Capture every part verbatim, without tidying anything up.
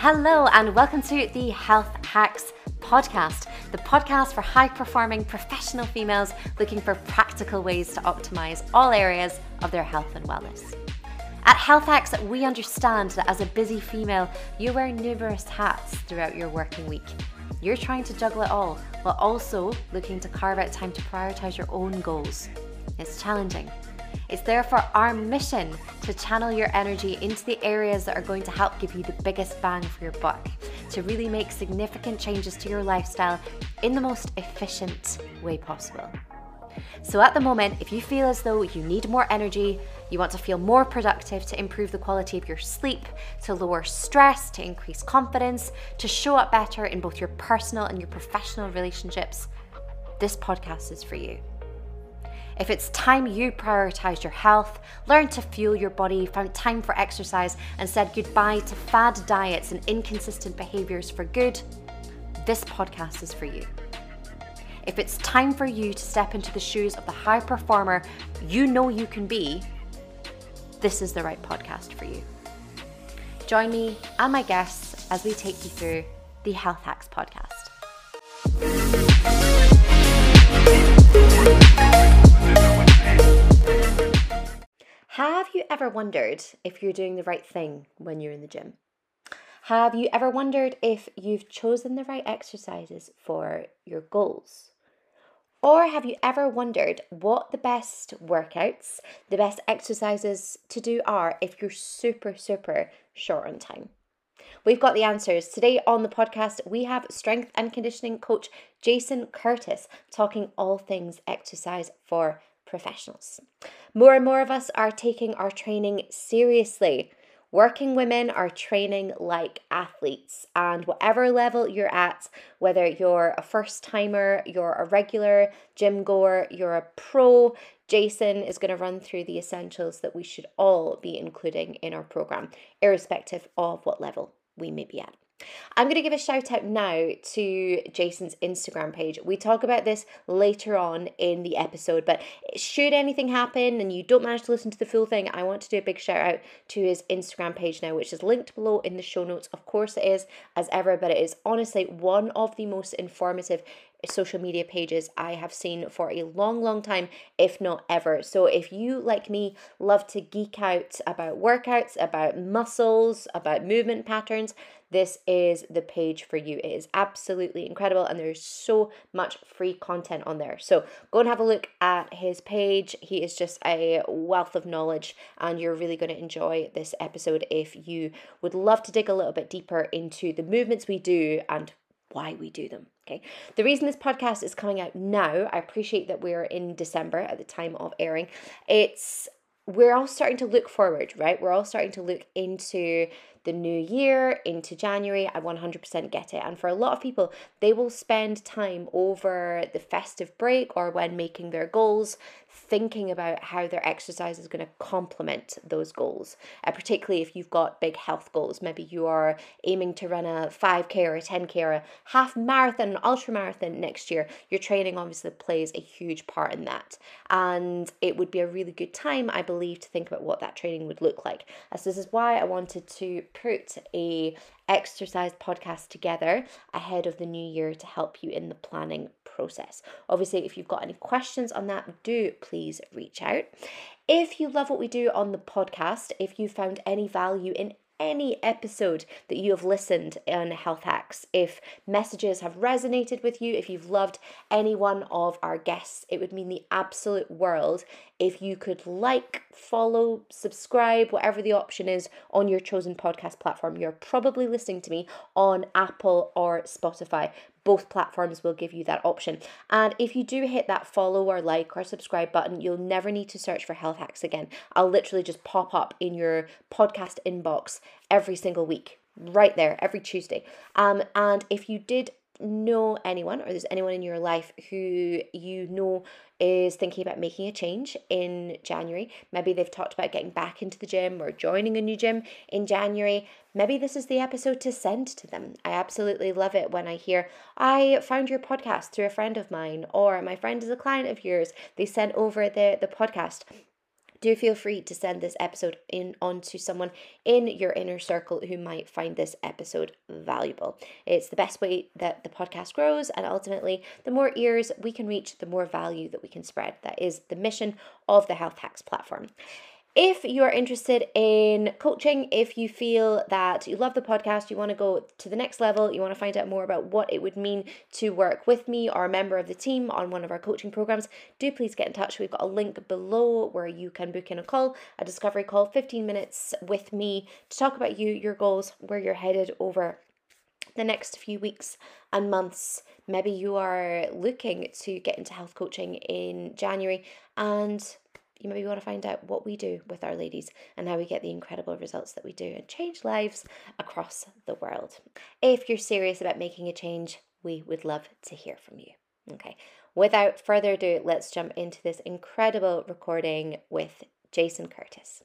Hello and welcome to the Health Hacks podcast, the podcast for high-performing professional females looking for practical ways to optimize all areas of their health and wellness. At Health Hacks, we understand that as a busy female, you wear numerous hats throughout your working week. You're trying to juggle it all while also looking to carve out time to prioritize your own goals. It's challenging. It's therefore our mission to channel your energy into the areas that are going to help give you the biggest bang for your buck, to really make significant changes to your lifestyle in the most efficient way possible. So at the moment, if you feel as though you need more energy, you want to feel more productive, to improve the quality of your sleep, to lower stress, to increase confidence, to show up better in both your personal and your professional relationships, this podcast is for you. If it's time you prioritized your health, learned to fuel your body, found time for exercise, and said goodbye to fad diets and inconsistent behaviors for good, this podcast is for you. If it's time for you to step into the shoes of the high performer you know you can be, this is the right podcast for you. Join me and my guests as we take you through the Health Hacks podcast. Have you ever wondered if you're doing the right thing when you're in the gym? Have you ever wondered if you've chosen the right exercises for your goals? Or have you ever wondered what the best workouts, the best exercises to do are if you're super, super short on time? We've got the answers. Today on the podcast, we have strength and conditioning coach Jason Curtis talking all things exercise for professionals. More and more of us are taking our training seriously. Working women are training like athletes, and whatever level you're at, whether you're a first timer, you're a regular gym goer, you're a pro, Jason is going to run through the essentials that we should all be including in our program, irrespective of what level we may be at. I'm going to give a shout out now to Jason's Instagram page. We talk about this later on in the episode, but should anything happen and you don't manage to listen to the full thing, I want to do a big shout out to his Instagram page now, which is linked below in the show notes. Of course it is, as ever, but it is honestly one of the most informative social media pages I have seen for a long, long time, if not ever. So if you, like me, love to geek out about workouts, about muscles, about movement patterns, this is the page for you. It is absolutely incredible and there's so much free content on there. So go and have a look at his page. He is just a wealth of knowledge and you're really going to enjoy this episode if you would love to dig a little bit deeper into the movements we do and why we do them. Okay. The reason this podcast is coming out now, I appreciate that we're in December at the time of airing. It's we're all starting to look forward, right? We're all starting to look into the new year, into January. I one hundred percent get it. And for a lot of people, they will spend time over the festive break or when making their goals, thinking about how their exercise is going to complement those goals. Uh, particularly if you've got big health goals. Maybe you are aiming to run a five K or a ten K or a half marathon, an ultra marathon next year. Your training obviously plays a huge part in that. And it would be a really good time, I believe, to think about what that training would look like. Uh, so this is why I wanted to put a exercise podcast together ahead of the new year to help you in the planning process. Obviously, if you've got any questions on that, do please reach out. If you love what we do on the podcast, if you found any value in any episode that you have listened in Health Hacks, if messages have resonated with you, if you've loved any one of our guests, it would mean the absolute world if you could like, follow, subscribe, whatever the option is on your chosen podcast platform. You're probably listening to me on Apple or Spotify. Both platforms will give you that option. And if you do hit that follow or like or subscribe button, you'll never need to search for Health Hacks again. I'll literally just pop up in your podcast inbox every single week, right there, every Tuesday. Um, and if you did know anyone or there's anyone in your life who you know is thinking about making a change in January, maybe they've talked about getting back into the gym or joining a new gym in January, maybe this is the episode to send to them. I absolutely love it when I hear, I found your podcast through a friend of mine, or my friend is a client of yours, they sent over the, the podcast. do feel free to send this episode in on to someone in your inner circle who might find this episode valuable. It's the best way that the podcast grows, and ultimately, the more ears we can reach, the more value that we can spread. That is the mission of the Health Hacks platform. If you are interested in coaching, if you feel that you love the podcast, you want to go to the next level, you want to find out more about what it would mean to work with me or a member of the team on one of our coaching programs, do please get in touch. We've got a link below where you can book in a call, a discovery call, fifteen minutes with me to talk about you, your goals, where you're headed over the next few weeks and months. Maybe you are looking to get into health coaching in January, and you maybe want to find out what we do with our ladies and how we get the incredible results that we do and change lives across the world. If you're serious about making a change, we would love to hear from you. Okay, without further ado, let's jump into this incredible recording with Jason Curtis.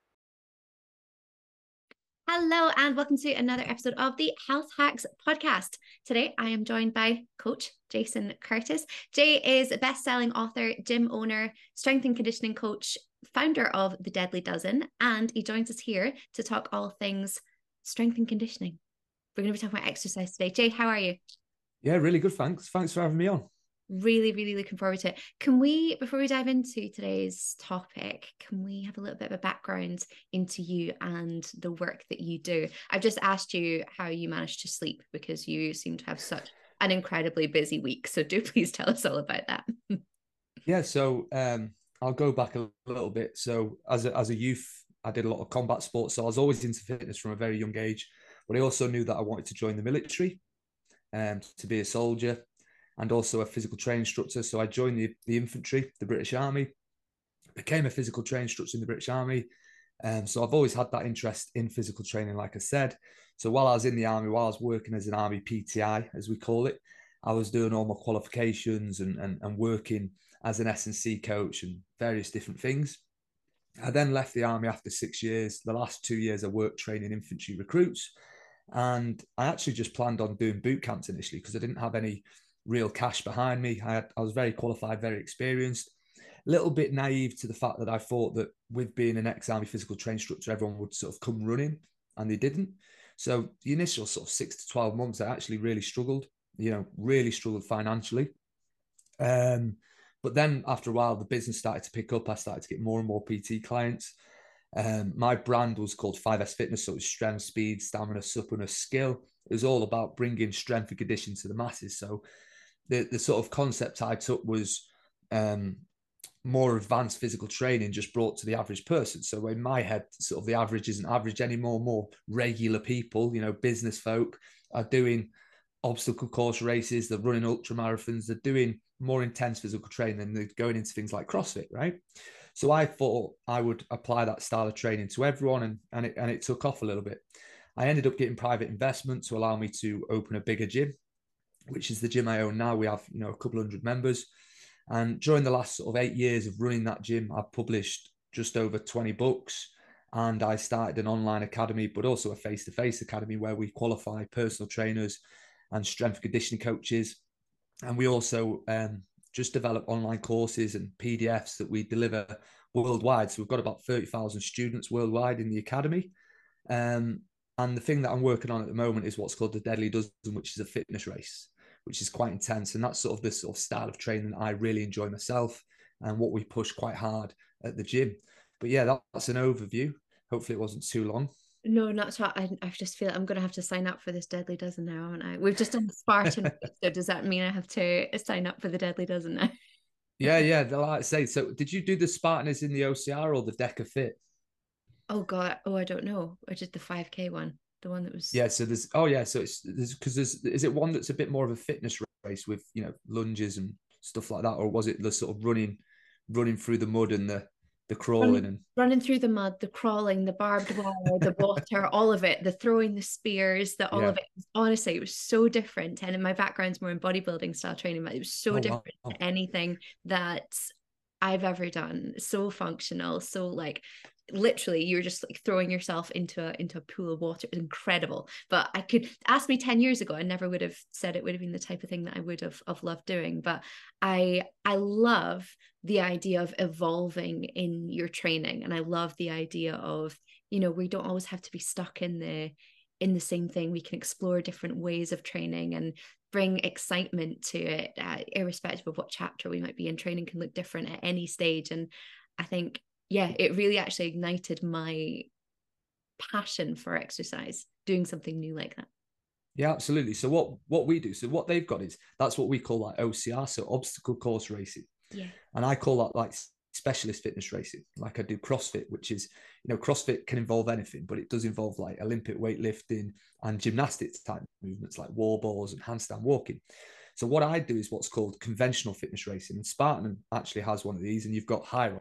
Hello and welcome to another episode of the Health Hacks podcast. Today I am joined by Coach Jason Curtis. Jay is a best-selling author, gym owner, strength and conditioning coach, founder of The Deadly Dozen, and he joins us here to talk all things strength and conditioning. We're going to be talking about exercise today. Jay, how are you? Yeah, really good. Thanks. Thanks for having me on. Really, really looking forward to it. Can we, before we dive into today's topic, can we have a little bit of a background into you and the work that you do? I've just asked you how you manage to sleep because you seem to have such an incredibly busy week. So do please tell us all about that. Yeah, so um, I'll go back a little bit. So as a, as a youth, I did a lot of combat sports. So I was always into fitness from a very young age. But I also knew that I wanted to join the military and um, to be a soldier, and also a physical training instructor. So I joined the, the infantry, the British Army, became a physical training instructor in the British Army. Um, so I've always had that interest in physical training, like I said. So while I was in the Army, while I was working as an Army P T I, as we call it, I was doing all my qualifications and, and, and working as an S and C coach and various different things. I then left the Army after six years. The last two years I worked training infantry recruits. And I actually just planned on doing boot camps initially because I didn't have any real cash behind me. I, had, I was very qualified, very experienced, a little bit naive to the fact that I thought that with being an ex-Army physical training instructor, everyone would sort of come running, and they didn't. So the initial sort of six to twelve months, I actually really struggled, you know, really struggled financially. Um, but then after a while, the business started to pick up. I started to get more and more P T clients. Um, my brand was called five S Fitness, so it was strength, speed, stamina, suppleness, skill. It was all about bringing strength and conditioning to the masses. So the, the sort of concept I took was um, more advanced physical training just brought to the average person. So in my head, sort of the average isn't average anymore. More regular people, you know, business folk are doing obstacle course races, they're running ultra marathons, they're doing more intense physical training, and they're going into things like CrossFit, right? So I thought I would apply that style of training to everyone, and, and, it, and it took off a little bit. I ended up getting private investment to allow me to open a bigger gym, which is the gym I own now. We have, you know, a couple hundred members. And during the last sort of eight years of running that gym, I've published just over twenty books. And I started an online academy, but also a face-to-face academy where we qualify personal trainers and strength conditioning coaches. And we also um, just develop online courses and P D Fs that we deliver worldwide. So we've got about thirty thousand students worldwide in the academy. Um, and the thing that I'm working on at the moment is what's called the Deadly Dozen, which is a fitness race, which is quite intense. And that's sort of this sort of style of training that I really enjoy myself and what we push quite hard at the gym. But yeah, that, that's an overview. Hopefully it wasn't too long. No, not at all. I, I just feel I'm going to have to sign up for this Deadly Dozen now, haven't I? We've just done Spartan. So does that mean I have to sign up for the Deadly Dozen now? yeah, yeah. Like I say, so did you do the Spartan as in the O C R or the Deca Fit? Oh God. Oh, I don't know. I did the five K one. The one that was. Yeah, so there's oh yeah, so it's there's because there's is it one that's a bit more of a fitness race with, you know, lunges and stuff like that, or was it the sort of running running through the mud and the the crawling Running, and running through the mud, the crawling, the barbed wire, the water, all of it, the throwing the spears, the all yeah. of it. Honestly, it was so different. And in my background's more in bodybuilding style training, but it was so Oh different wow. to anything that I've ever done. So functional, so like literally you're just like throwing yourself into a into a pool of water. It's incredible. But I could ask me ten years ago, I never would have said it would have been the type of thing that I would have, have loved doing. But I I love the idea of evolving in your training. And I love the idea of, you know, we don't always have to be stuck in the in the same thing. We can explore different ways of training and bring excitement to it, uh, irrespective of what chapter we might be in. Training can look different at any stage. And I think, yeah, it really actually ignited my passion for exercise, doing something new like that. Yeah, absolutely. So what what we do, so what they've got is, that's what we call like O C R, so obstacle course racing. Yeah. And I call that like specialist fitness racing. Like I do CrossFit, which is, you know, CrossFit can involve anything, but it does involve like Olympic weightlifting and gymnastics type movements like wall balls and handstand walking. So what I do is what's called conventional fitness racing. And Spartan actually has one of these, and you've got Hyrox.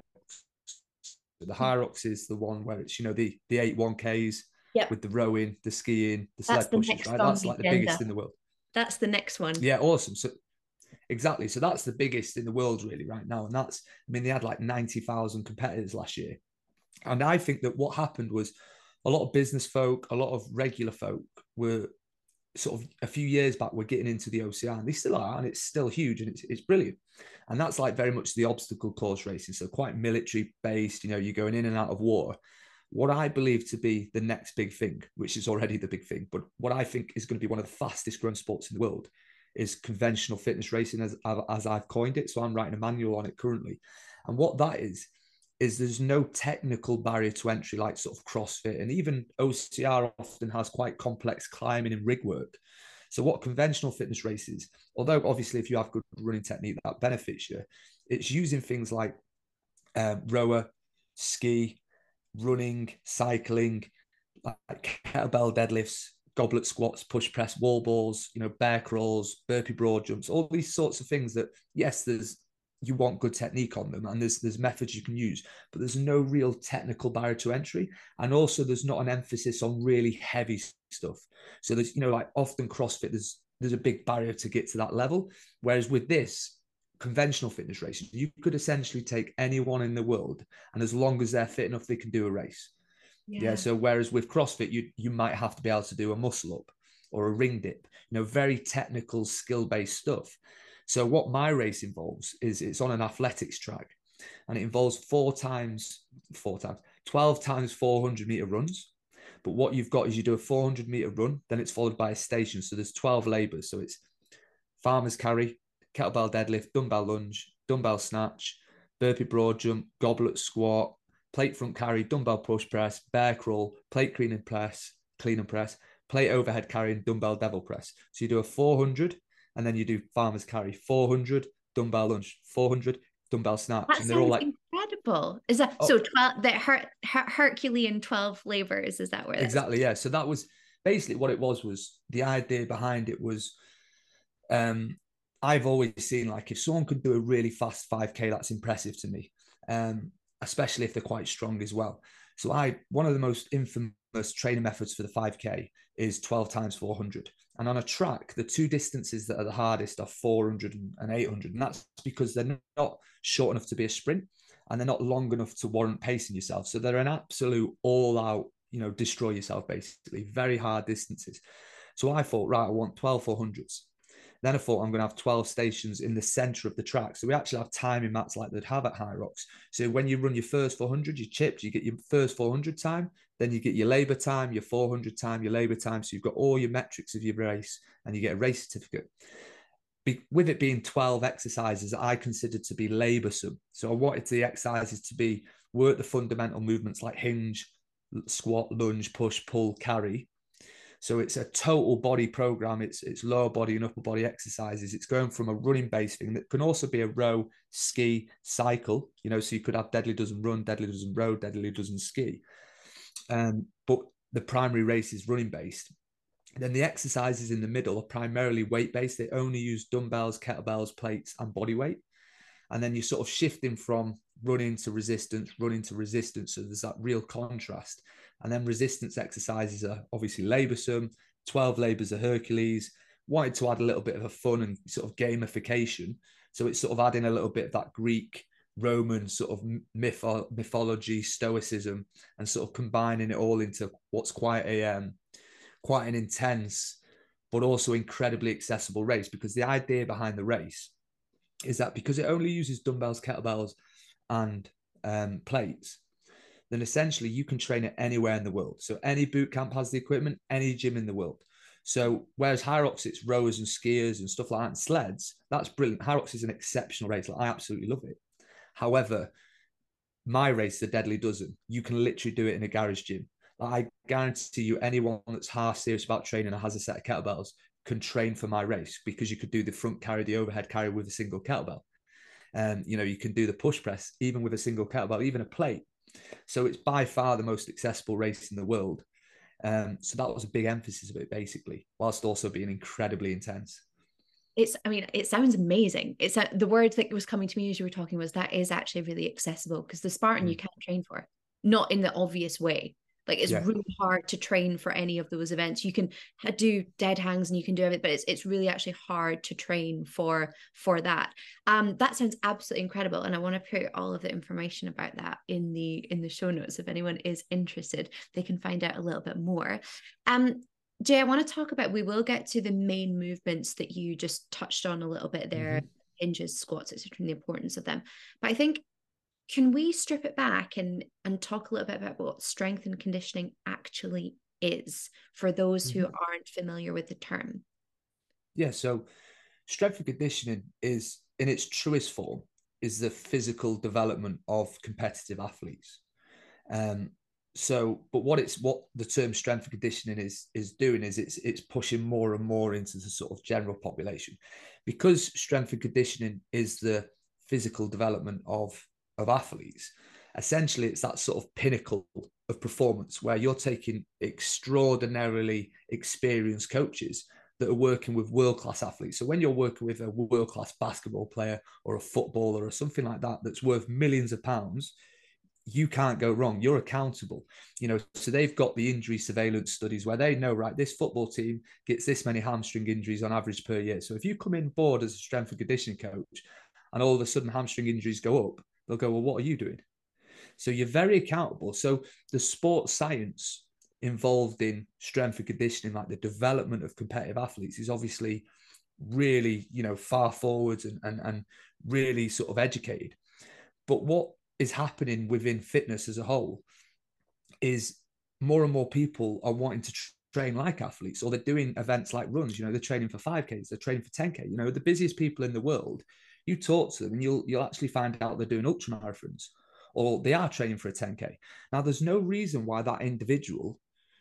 So the Hyrox is the one where it's, you know, the the eight one Ks yep. with the rowing, the skiing, the sled That's the pushes, right? That's like the biggest in the world. That's the next one. Yeah, awesome. So exactly. So that's the biggest in the world really right now. And that's, I mean, they had like ninety thousand competitors last year. And I think that what happened was a lot of business folk, a lot of regular folk were sort of a few years back, were getting into the O C R, and they still are, and it's still huge, and it's, it's brilliant. And that's like very much the obstacle course racing. So quite military based, you know, you're going in and out of water. What I believe to be the next big thing, which is already the big thing, but what I think is going to be one of the fastest growing sports in the world, is conventional fitness racing, as, as I've coined it. So I'm writing a manual on it currently. And what that is, is there's no technical barrier to entry like sort of CrossFit, and even O C R often has quite complex climbing and rig work. So what conventional fitness race is, although obviously if you have good running technique, that benefits you, it's using things like um, rower, ski, running, cycling, like kettlebell deadlifts, goblet squats, push press, wall balls, you know, bear crawls, burpee broad jumps, all these sorts of things that, yes, there's, you want good technique on them, and there's there's methods you can use, but there's no real technical barrier to entry. And also there's not an emphasis on really heavy stuff. So there's, you know, like often CrossFit, there's there's a big barrier to get to that level. Whereas with this conventional fitness racing, you could essentially take anyone in the world, and as long as they're fit enough, they can do a race. Yeah. yeah so whereas with CrossFit, you you might have to be able to do a muscle up or a ring dip, you know, very technical, skill-based stuff. So what my race involves is it's on an athletics track, and it involves four times, four times, twelve times four hundred meter runs. But what you've got is you do a four hundred meter run, then it's followed by a station. So there's twelve labors. So it's farmer's carry, kettlebell deadlift, dumbbell lunge, dumbbell snatch, burpee broad jump, goblet squat, plate front carry, dumbbell push press, bear crawl, plate clean and press, clean and press, plate overhead carry, and dumbbell devil press. So you do a four hundred, and then you do farmer's carry, four hundred, dumbbell lunge, four hundred, dumbbell snatch. That and they're all like incredible. Is that oh, so twelve, the Her- Her- Herculean twelve labors? Is that where exactly? Yeah. So that was basically what it was, was the idea behind it was, um, I've always seen like if someone could do a really fast five K, that's impressive to me. Um, especially if they're quite strong as well. So I, one of the most infamous training methods for the five K is twelve times four hundred. And on a track, the two distances that are the hardest are four hundred and eight hundred. And that's because they're not short enough to be a sprint, and they're not long enough to warrant pacing yourself. So they're an absolute all out, you know, destroy yourself, basically, very hard distances. So I thought, right, I want twelve four hundreds. Then I thought I'm going to have twelve stations in the center of the track. So we actually have timing mats like they'd have at Hyrox. So when you run your first four hundred, you chipped, you get your first four hundred time, then you get your labor time, your four hundred time, your labor time. So you've got all your metrics of your race, and you get a race certificate. Be, with it being twelve exercises, I considered to be laborsome. So I wanted the exercises to be work the fundamental movements like hinge, squat, lunge, push, pull, carry. So it's a total body program. It's it's lower body and upper body exercises. It's going from a running base thing that can also be a row, ski, cycle. You know, so you could have deadly doesn't run, deadly doesn't row, deadly doesn't ski. Um, but the primary race is running based. Then the exercises in the middle are primarily weight based. They only use dumbbells, kettlebells, plates, and body weight. And then you're sort of shifting from running to resistance, running to resistance. So there's that real contrast. And then resistance exercises are obviously laborsome, twelve labors of Hercules. Wanted to add a little bit of a fun and sort of gamification. So it's sort of adding a little bit of that Greek Roman sort of mytho- mythology, stoicism, and sort of combining it all into what's quite a um, quite an intense but also incredibly accessible race. Because the idea behind the race is that because it only uses dumbbells, kettlebells, and um, plates, then essentially you can train it anywhere in the world. So any boot camp has the equipment, any gym in the world. So whereas Hyrox, it's rowers and skiers and stuff like that, and sleds, that's brilliant. Hyrox is an exceptional race. Like, I absolutely love it. However, my race, the Deadly Dozen, you can literally do it in a garage gym. Like, I guarantee you, anyone that's half serious about training and has a set of kettlebells can train for my race, because you could do the front carry, the overhead carry with a single kettlebell. And, um, you know, you can do the push press even with a single kettlebell, even a plate. So it's by far the most accessible race in the world. Um, so that was a big emphasis of it, basically, whilst also being incredibly intense. It's, I mean, it sounds amazing. It's a, the word that was coming to me as you were talking was that is actually really accessible, because the Spartan mm. you can't train for, not in the obvious way. Like, it's yeah. really hard to train for any of those events. You can do dead hangs and you can do everything, but it's it's really actually hard to train for for that. Um, that sounds absolutely incredible, and I want to put all of the information about that in the in the show notes. If anyone is interested, they can find out a little bit more. Um, Jay, I want to talk about. We will get to the main movements that you just touched on a little bit there, mm-hmm. hinges, squats, et cetera, and the importance of them. But I think, can we strip it back and and talk a little bit about what strength and conditioning actually is for those mm-hmm. who aren't familiar with the term? Yeah, so strength and conditioning is, in its truest form, is the physical development of competitive athletes. Um, so, but what it's what the term strength and conditioning is is doing is it's it's pushing more and more into the sort of general population, because strength and conditioning is the physical development of of athletes. Essentially, it's that sort of pinnacle of performance where you're taking extraordinarily experienced coaches that are working with world-class athletes. So when you're working with a world-class basketball player or a footballer or something like that that's worth millions of pounds, you can't go wrong. You're accountable. You know, so they've got the injury surveillance studies where they know, right, this football team gets this many hamstring injuries on average per year. So if you come in board as a strength and conditioning coach and all of a sudden hamstring injuries go up, they'll go, well, what are you doing? So you're very accountable. So the sports science involved in strength and conditioning, like the development of competitive athletes, is obviously really, you know, far forwards and, and, and really sort of educated. But what is happening within fitness as a whole is more and more people are wanting to tr- train like athletes, or they're doing events like runs. You know, they're training for five Ks, they're training for ten K. You know, the busiest people in the world, you talk to them and you'll you'll actually find out they're doing ultra marathons, or they are training for a ten K. Now, there's no reason why that individual,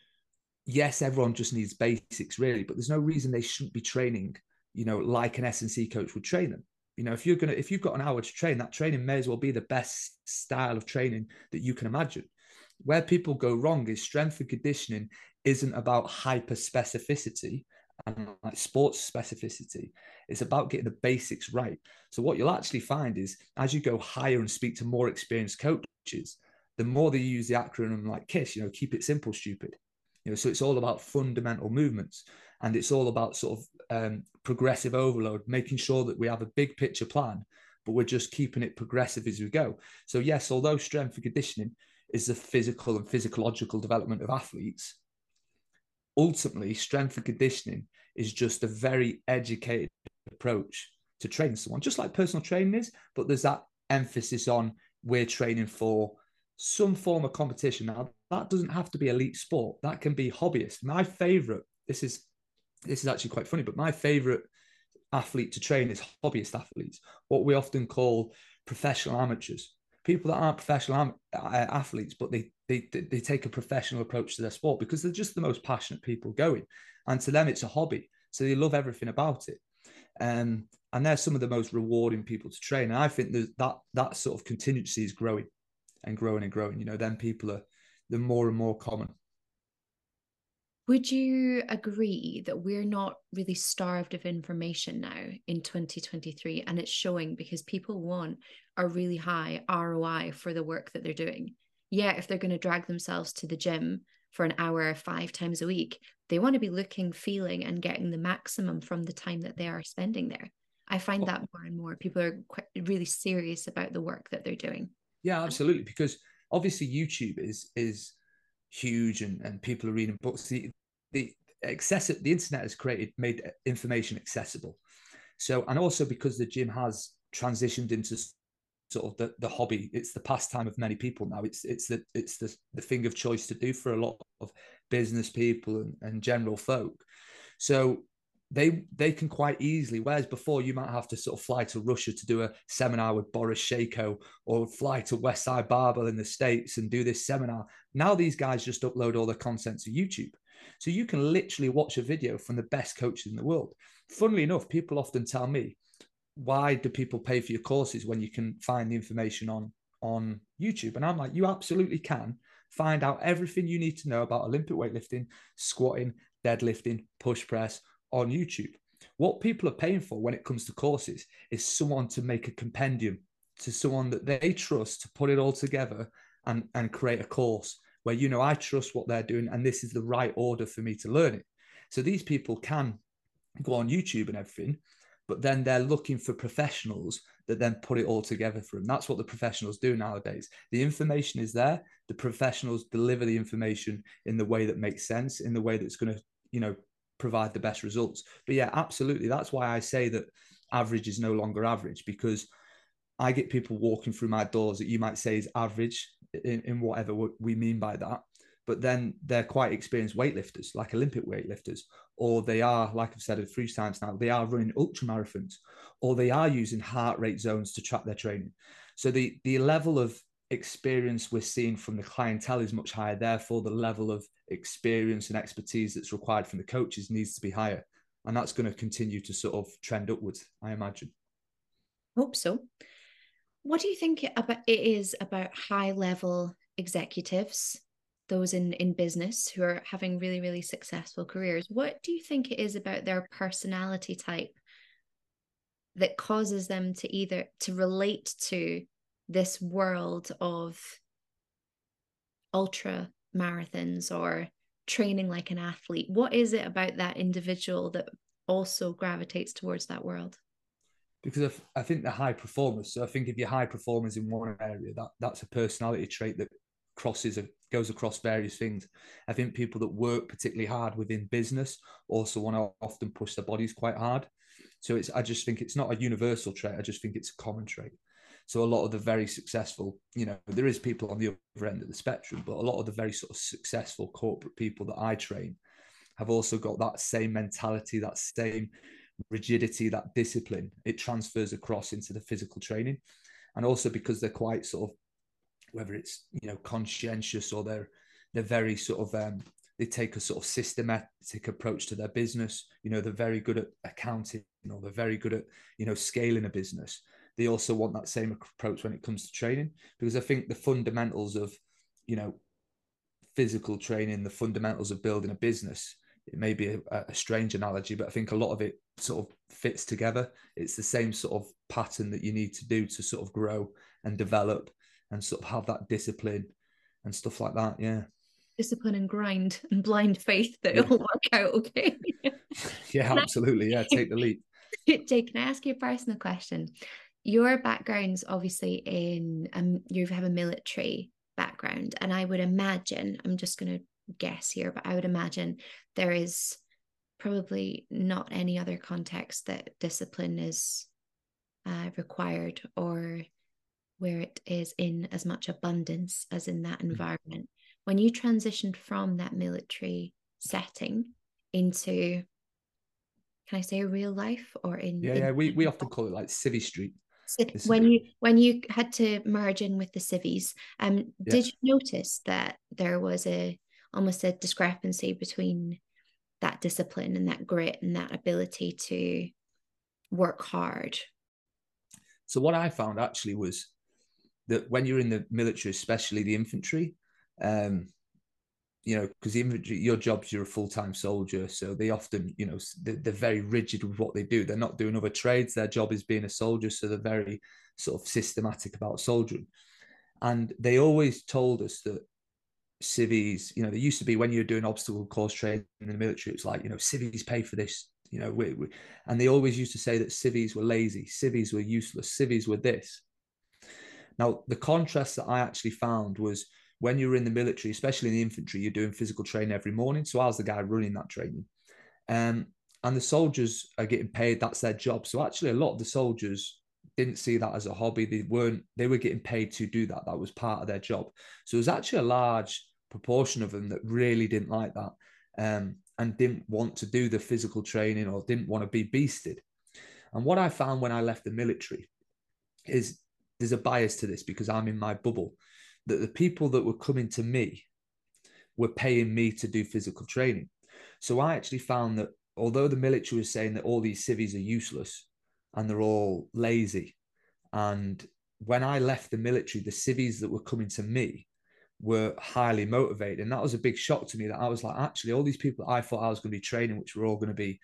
yes, everyone just needs basics really, but there's no reason they shouldn't be training, you know, like an S and C coach would train them. You know, if you're gonna if you've got an hour to train, that training may as well be the best style of training that you can imagine. Where people go wrong is strength and conditioning isn't about hyper specificity and like sports specificity. It's about getting the basics right. So what you'll actually find is, as you go higher and speak to more experienced coaches, the more they use the acronym like KISS, you know, keep it simple, stupid. You know, so it's all about fundamental movements, and it's all about sort of um, progressive overload, making sure that we have a big picture plan, but we're just keeping it progressive as we go. So yes, although strength and conditioning is the physical and physiological development of athletes, ultimately strength and conditioning is just a very educated approach to training someone, just like personal training is, but there's that emphasis on we're training for some form of competition. Now, that doesn't have to be elite sport. That can be hobbyist. My favorite, this is this is actually quite funny, but my favorite athlete to train is hobbyist athletes, what we often call professional amateurs. People that aren't professional am- athletes, but they, they they take a professional approach to their sport because they're just the most passionate people going. And to them, it's a hobby. So they love everything about it. Um, and they're some of the most rewarding people to train. And I think that that, that sort of contingency is growing and growing and growing. You know, then people are, they're more and more common. Would you agree that we're not really starved of information now in twenty twenty-three? And it's showing because people want a really high R O I for the work that they're doing. Yeah, if they're going to drag themselves to the gym for an hour, five times a week, they want to be looking, feeling, and getting the maximum from the time that they are spending there. I find that more and more people are quite really serious about the work that they're doing. Yeah, absolutely. Because obviously YouTube is is huge, and, and people are reading books. The the access the internet has created made information accessible. So, and also because the gym has transitioned into sort of the, the hobby, it's the pastime of many people now. It's it's the it's the, the thing of choice to do for a lot of business people and, and general folk. So they they can quite easily, whereas before you might have to sort of fly to Russia to do a seminar with Boris Shako, or fly to Westside Barbell in the States and do this seminar. Now these guys just upload all their content to YouTube. So you can literally watch a video from the best coaches in the world. Funnily enough, people often tell me, why do people pay for your courses when you can find the information on, on YouTube? And I'm like, you absolutely can find out everything you need to know about Olympic weightlifting, squatting, deadlifting, push press on YouTube. What people are paying for when it comes to courses is someone to make a compendium, to someone that they trust to put it all together and, and create a course where, you know, I trust what they're doing and this is the right order for me to learn it. So these people can go on YouTube and everything, but then they're looking for professionals that then put it all together for them. That's what the professionals do nowadays. The information is there. The professionals deliver the information in the way that makes sense, in the way that's going to, you know, provide the best results. But yeah, absolutely. That's why I say that average is no longer average, because I get people walking through my doors that you might say is average in, in whatever we mean by that. But then they're quite experienced weightlifters, like Olympic weightlifters, or they are, like I've said a few times now, they are running ultra marathons, or they are using heart rate zones to track their training. So the, the level of experience we're seeing from the clientele is much higher. Therefore, the level of experience and expertise that's required from the coaches needs to be higher. And that's going to continue to sort of trend upwards, I imagine. Hope so. What do you think about it is about high level executives, those in, in business who are having really, really successful careers? What do you think it is about their personality type that causes them to either to relate to this world of ultra marathons or training like an athlete? What is it about that individual that also gravitates towards that world? Because I think they're high performers. So I think if you're high performers in one area, that that's a personality trait that crosses goes across various things. I think people that work particularly hard within business also want to often push their bodies quite hard. So it's I just think it's not a universal trait. I just think it's a common trait. So a lot of the very successful, you know, there is people on the other end of the spectrum, but a lot of the very sort of successful corporate people that I train have also got that same mentality, that same rigidity, that discipline. It transfers across into the physical training. And also because they're quite sort of, whether it's, you know, conscientious, or they're they're very sort of um they take a sort of systematic approach to their business. You know, they're very good at accounting, or they're very good at, you know, scaling a business. They also want that same approach when it comes to training, because I think the fundamentals of, you know, physical training, the fundamentals of building a business, it may be a, a strange analogy, but I think a lot of it sort of fits together. It's the same sort of pattern that you need to do to sort of grow and develop and sort of have that discipline and stuff like that. Yeah. Discipline and grind and blind faith that yeah. it'll work out. Okay. Yeah, absolutely. Yeah. Take the leap. Jake, can I ask you a personal question? Your background's obviously in, um, you have a military background, and I would imagine, I'm just going to guess here, but I would imagine there is probably not any other context that discipline is uh, required, or where it is in as much abundance as in that environment. When you transitioned from that military setting into, can I say real life, or in yeah in yeah we, we often call it like Civvy Street. when you when you had to merge in with the civvies, um yeah. did you notice that there was a almost a discrepancy between that discipline and that grit and that ability to work hard? So what I found actually was that when you're in the military, especially the infantry, um you know, because the infantry, your job's, you're a full-time soldier, so they often, you know, they're, they're very rigid with what they do. They're not doing other trades. Their job is being a soldier, so they're very sort of systematic about soldiering. And they always told us that civvies, you know, there used to be, when you're doing obstacle course training in the military, it's like, you know, civvies pay for this You know, we, we, and they always used to say that civvies were lazy, civvies were useless, civvies were this. Now, the contrast that I actually found was when you were in the military, especially in the infantry, you're doing physical training every morning. So I was the guy running that training. Um, and the soldiers are getting paid, that's their job. So actually, a lot of the soldiers didn't see that as a hobby. They weren't, they were getting paid to do that. That was part of their job. So it was actually a large proportion of them that really didn't like that, um, and didn't want to do the physical training or didn't want to be beasted. And what I found when I left the military is there's a bias to this because I'm in my bubble, that the people that were coming to me were paying me to do physical training. So I actually found that although the military was saying that all these civvies are useless and they're all lazy, and when I left the military, the civvies that were coming to me were highly motivated. And that was a big shock to me, that I was like, actually, all these people I thought I was going to be training, which were all going to be,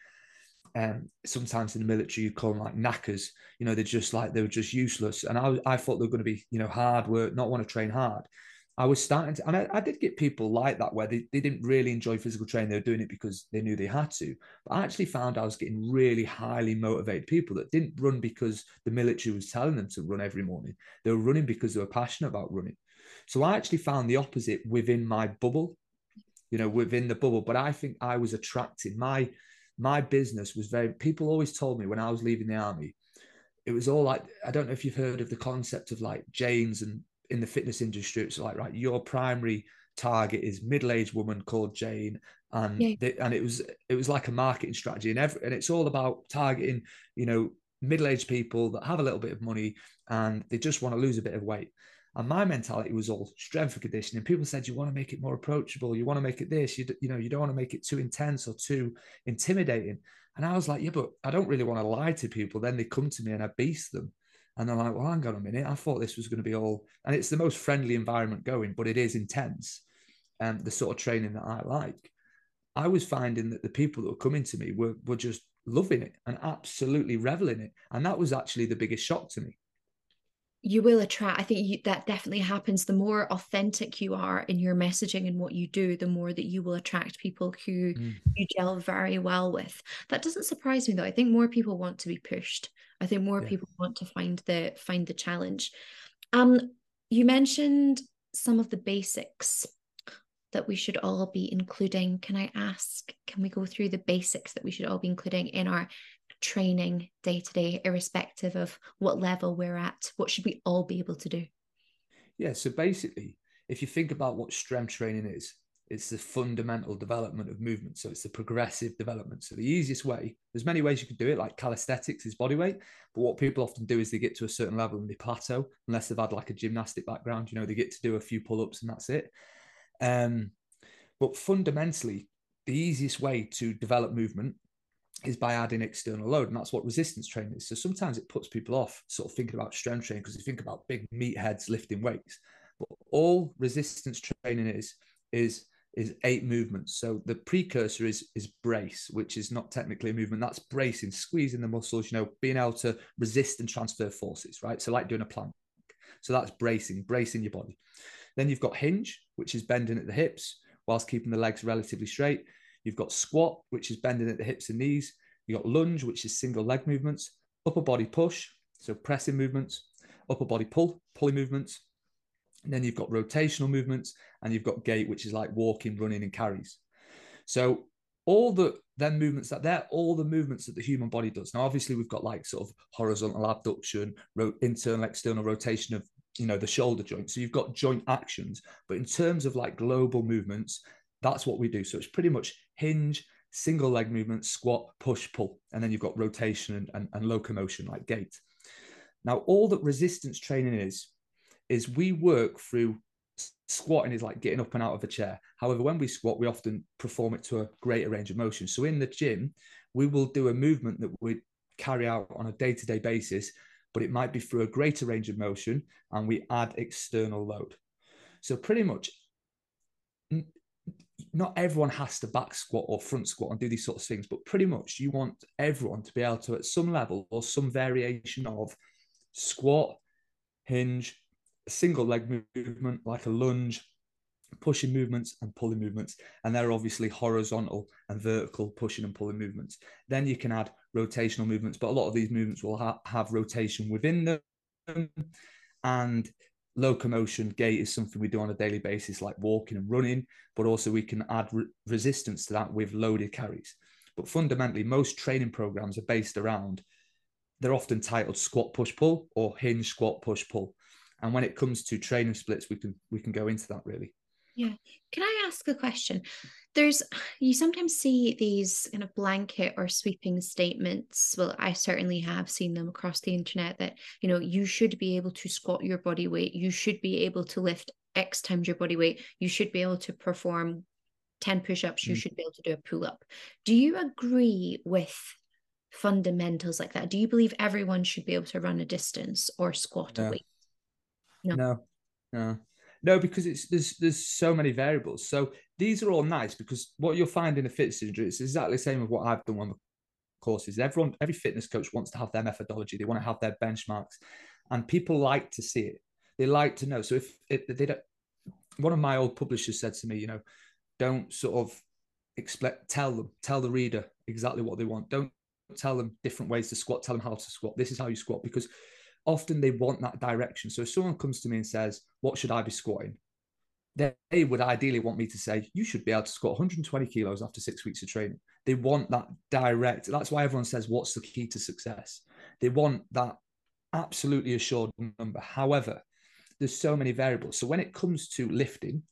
um, sometimes in the military, you call them like knackers, you know, they're just like, they were just useless. And I, I thought they were going to be, you know, hard work, not want to train hard. I was starting to, and I, I did get people like that where they, they didn't really enjoy physical training. They were doing it because they knew they had to. But I actually found I was getting really highly motivated people that didn't run because the military was telling them to run every morning. They were running because they were passionate about running. So I actually found the opposite within my bubble, you know, within the bubble. But I think I was attracted. My, my business was very, people always told me when I was leaving the army, it was all like, I don't know if you've heard of the concept of like Janes, and in the fitness industry, it's like, right, your primary target is middle-aged woman called Jane. And yeah. they, and it was, it was like a marketing strategy, and every, and it's all about targeting, you know, middle-aged people that have a little bit of money and they just want to lose a bit of weight. And my mentality was all strength and conditioning. People said, you want to make it more approachable. You want to make it this, you, you know, you don't want to make it too intense or too intimidating. And I was like, yeah, but I don't really want to lie to people. Then they come to me and I beast them. And they're like, well, hang on a minute. I thought this was going to be all, and it's the most friendly environment going, but it is intense. And the sort of training that I like, I was finding that the people that were coming to me were, were just loving it and absolutely reveling it. And that was actually the biggest shock to me. You will attract, I think you, that definitely happens. The more authentic you are in your messaging and what you do, the more that you will attract people who mm. you gel very well with. That doesn't surprise me though. I think more people want to be pushed. I think more yeah. people want to find the find the challenge. Um, you mentioned some of the basics that we should all be including. Can I ask, can we go through the basics that we should all be including in our training day to day, irrespective of what level we're at? What should we all be able to do? Yeah, so basically, if you think about what strength training is, it's the fundamental development of movement. So it's the progressive development. So the easiest way, there's many ways you could do it, like calisthenics is body weight. But what people often do is they get to a certain level and they plateau, unless they've had like a gymnastic background. You know, they get to do a few pull-ups and that's it. Um, but fundamentally, the easiest way to develop movement is by adding external load. And that's what resistance training is. So sometimes it puts people off sort of thinking about strength training because they think about big meatheads lifting weights. But all resistance training is, is, is eight movements. So the precursor is, is brace, which is not technically a movement. That's bracing, squeezing the muscles, you know, being able to resist and transfer forces, right? So like doing a plank. So that's bracing, bracing your body. Then you've got hinge, which is bending at the hips whilst keeping the legs relatively straight. You've got squat, which is bending at the hips and knees. You've got lunge, which is single leg movements. Upper body push, so pressing movements. Upper body pull, pulling movements. And then you've got rotational movements, and you've got gait, which is like walking, running, and carries. So all the then movements that they're all the movements that the human body does. Now, obviously, we've got like sort of horizontal abduction, ro- internal, external rotation of, you know, the shoulder joint. So you've got joint actions, but in terms of like global movements, that's what we do. So it's pretty much hinge, single leg movement, squat, push, pull. And then you've got rotation and, and, and locomotion like gait. Now, all that resistance training is, is we work through squatting is like getting up and out of a chair. However, when we squat, we often perform it to a greater range of motion. So in the gym, we will do a movement that we carry out on a day-to-day basis, but it might be through a greater range of motion and we add external load. So pretty much not everyone has to back squat or front squat and do these sorts of things, but pretty much you want everyone to be able to, at some level or some variation of squat, hinge, a single leg movement like a lunge, pushing movements and pulling movements. And they're obviously horizontal and vertical pushing and pulling movements. Then you can add rotational movements, but a lot of these movements will ha- have rotation within them. And locomotion, gait is something we do on a daily basis, like walking and running, but also we can add re- resistance to that with loaded carries. But fundamentally, most training programs are based around, they're often titled squat, push, pull, or hinge, squat, push, pull. And when it comes to training splits, we can we can go into that really. Yeah. Can I ask a question? There's, you sometimes see these kind of blanket or sweeping statements. Well, I certainly have seen them across the internet that, you know, you should be able to squat your body weight. You should be able to lift X times your body weight. You should be able to perform ten push-ups. You mm. should be able to do a pull-up. Do you agree with fundamentals like that? Do you believe everyone should be able to run a distance or squat no. a weight? No, no, no. No, because it's there's there's so many variables. So these are all nice because what you'll find in a fitness industry, it's exactly the same as what I've done on the courses. Everyone, every fitness coach wants to have their methodology. They want to have their benchmarks, and people like to see it. They like to know. So if, if they don't, one of my old publishers said to me, you know, don't sort of expect, tell them, tell the reader exactly what they want. Don't tell them different ways to squat. Tell them how to squat. This is how you squat, because often they want that direction. So if someone comes to me and says, what should I be squatting? They would ideally want me to say, you should be able to squat one hundred twenty kilos after six weeks of training. They want that direct. That's why everyone says, what's the key to success? They want that absolutely assured number. However, there's so many variables. So when it comes to lifting,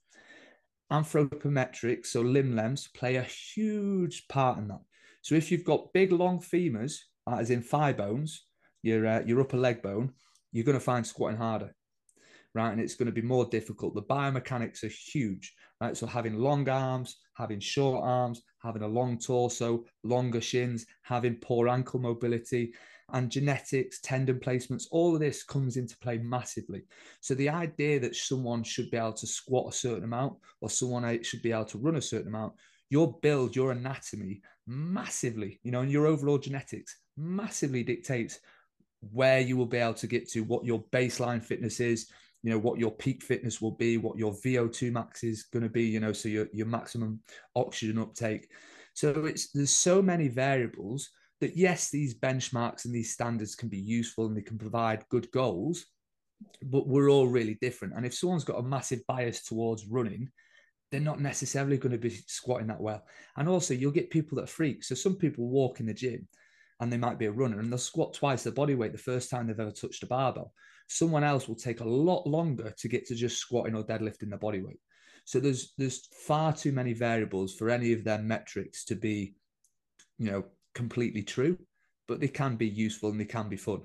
anthropometrics, so limb lengths, play a huge part in that. So if you've got big, long femurs, as in thigh bones, your uh, your upper leg bone, you're going to find squatting harder, right? And it's going to be more difficult. The biomechanics are huge, right? So having long arms, having short arms, having a long torso, longer shins, having poor ankle mobility, and genetics, tendon placements, all of this comes into play massively. So the idea that someone should be able to squat a certain amount or someone should be able to run a certain amount, your build, your anatomy massively, you know, and your overall genetics massively dictates where you will be able to get to, what your baseline fitness is, you know, what your peak fitness will be, what your V O two max is going to be, you know, so your, your maximum oxygen uptake. So it's, there's so many variables that, yes, these benchmarks and these standards can be useful and they can provide good goals, but we're all really different. And if someone's got a massive bias towards running, they're not necessarily going to be squatting that well. And also you'll get people that are freaks. So some people walk in the gym and they might be a runner and they'll squat twice their body weight the first time they've ever touched a barbell. Someone else will take a lot longer to get to just squatting or deadlifting their body weight. So there's there's far too many variables for any of their metrics to be, you know, completely true, but they can be useful and they can be fun.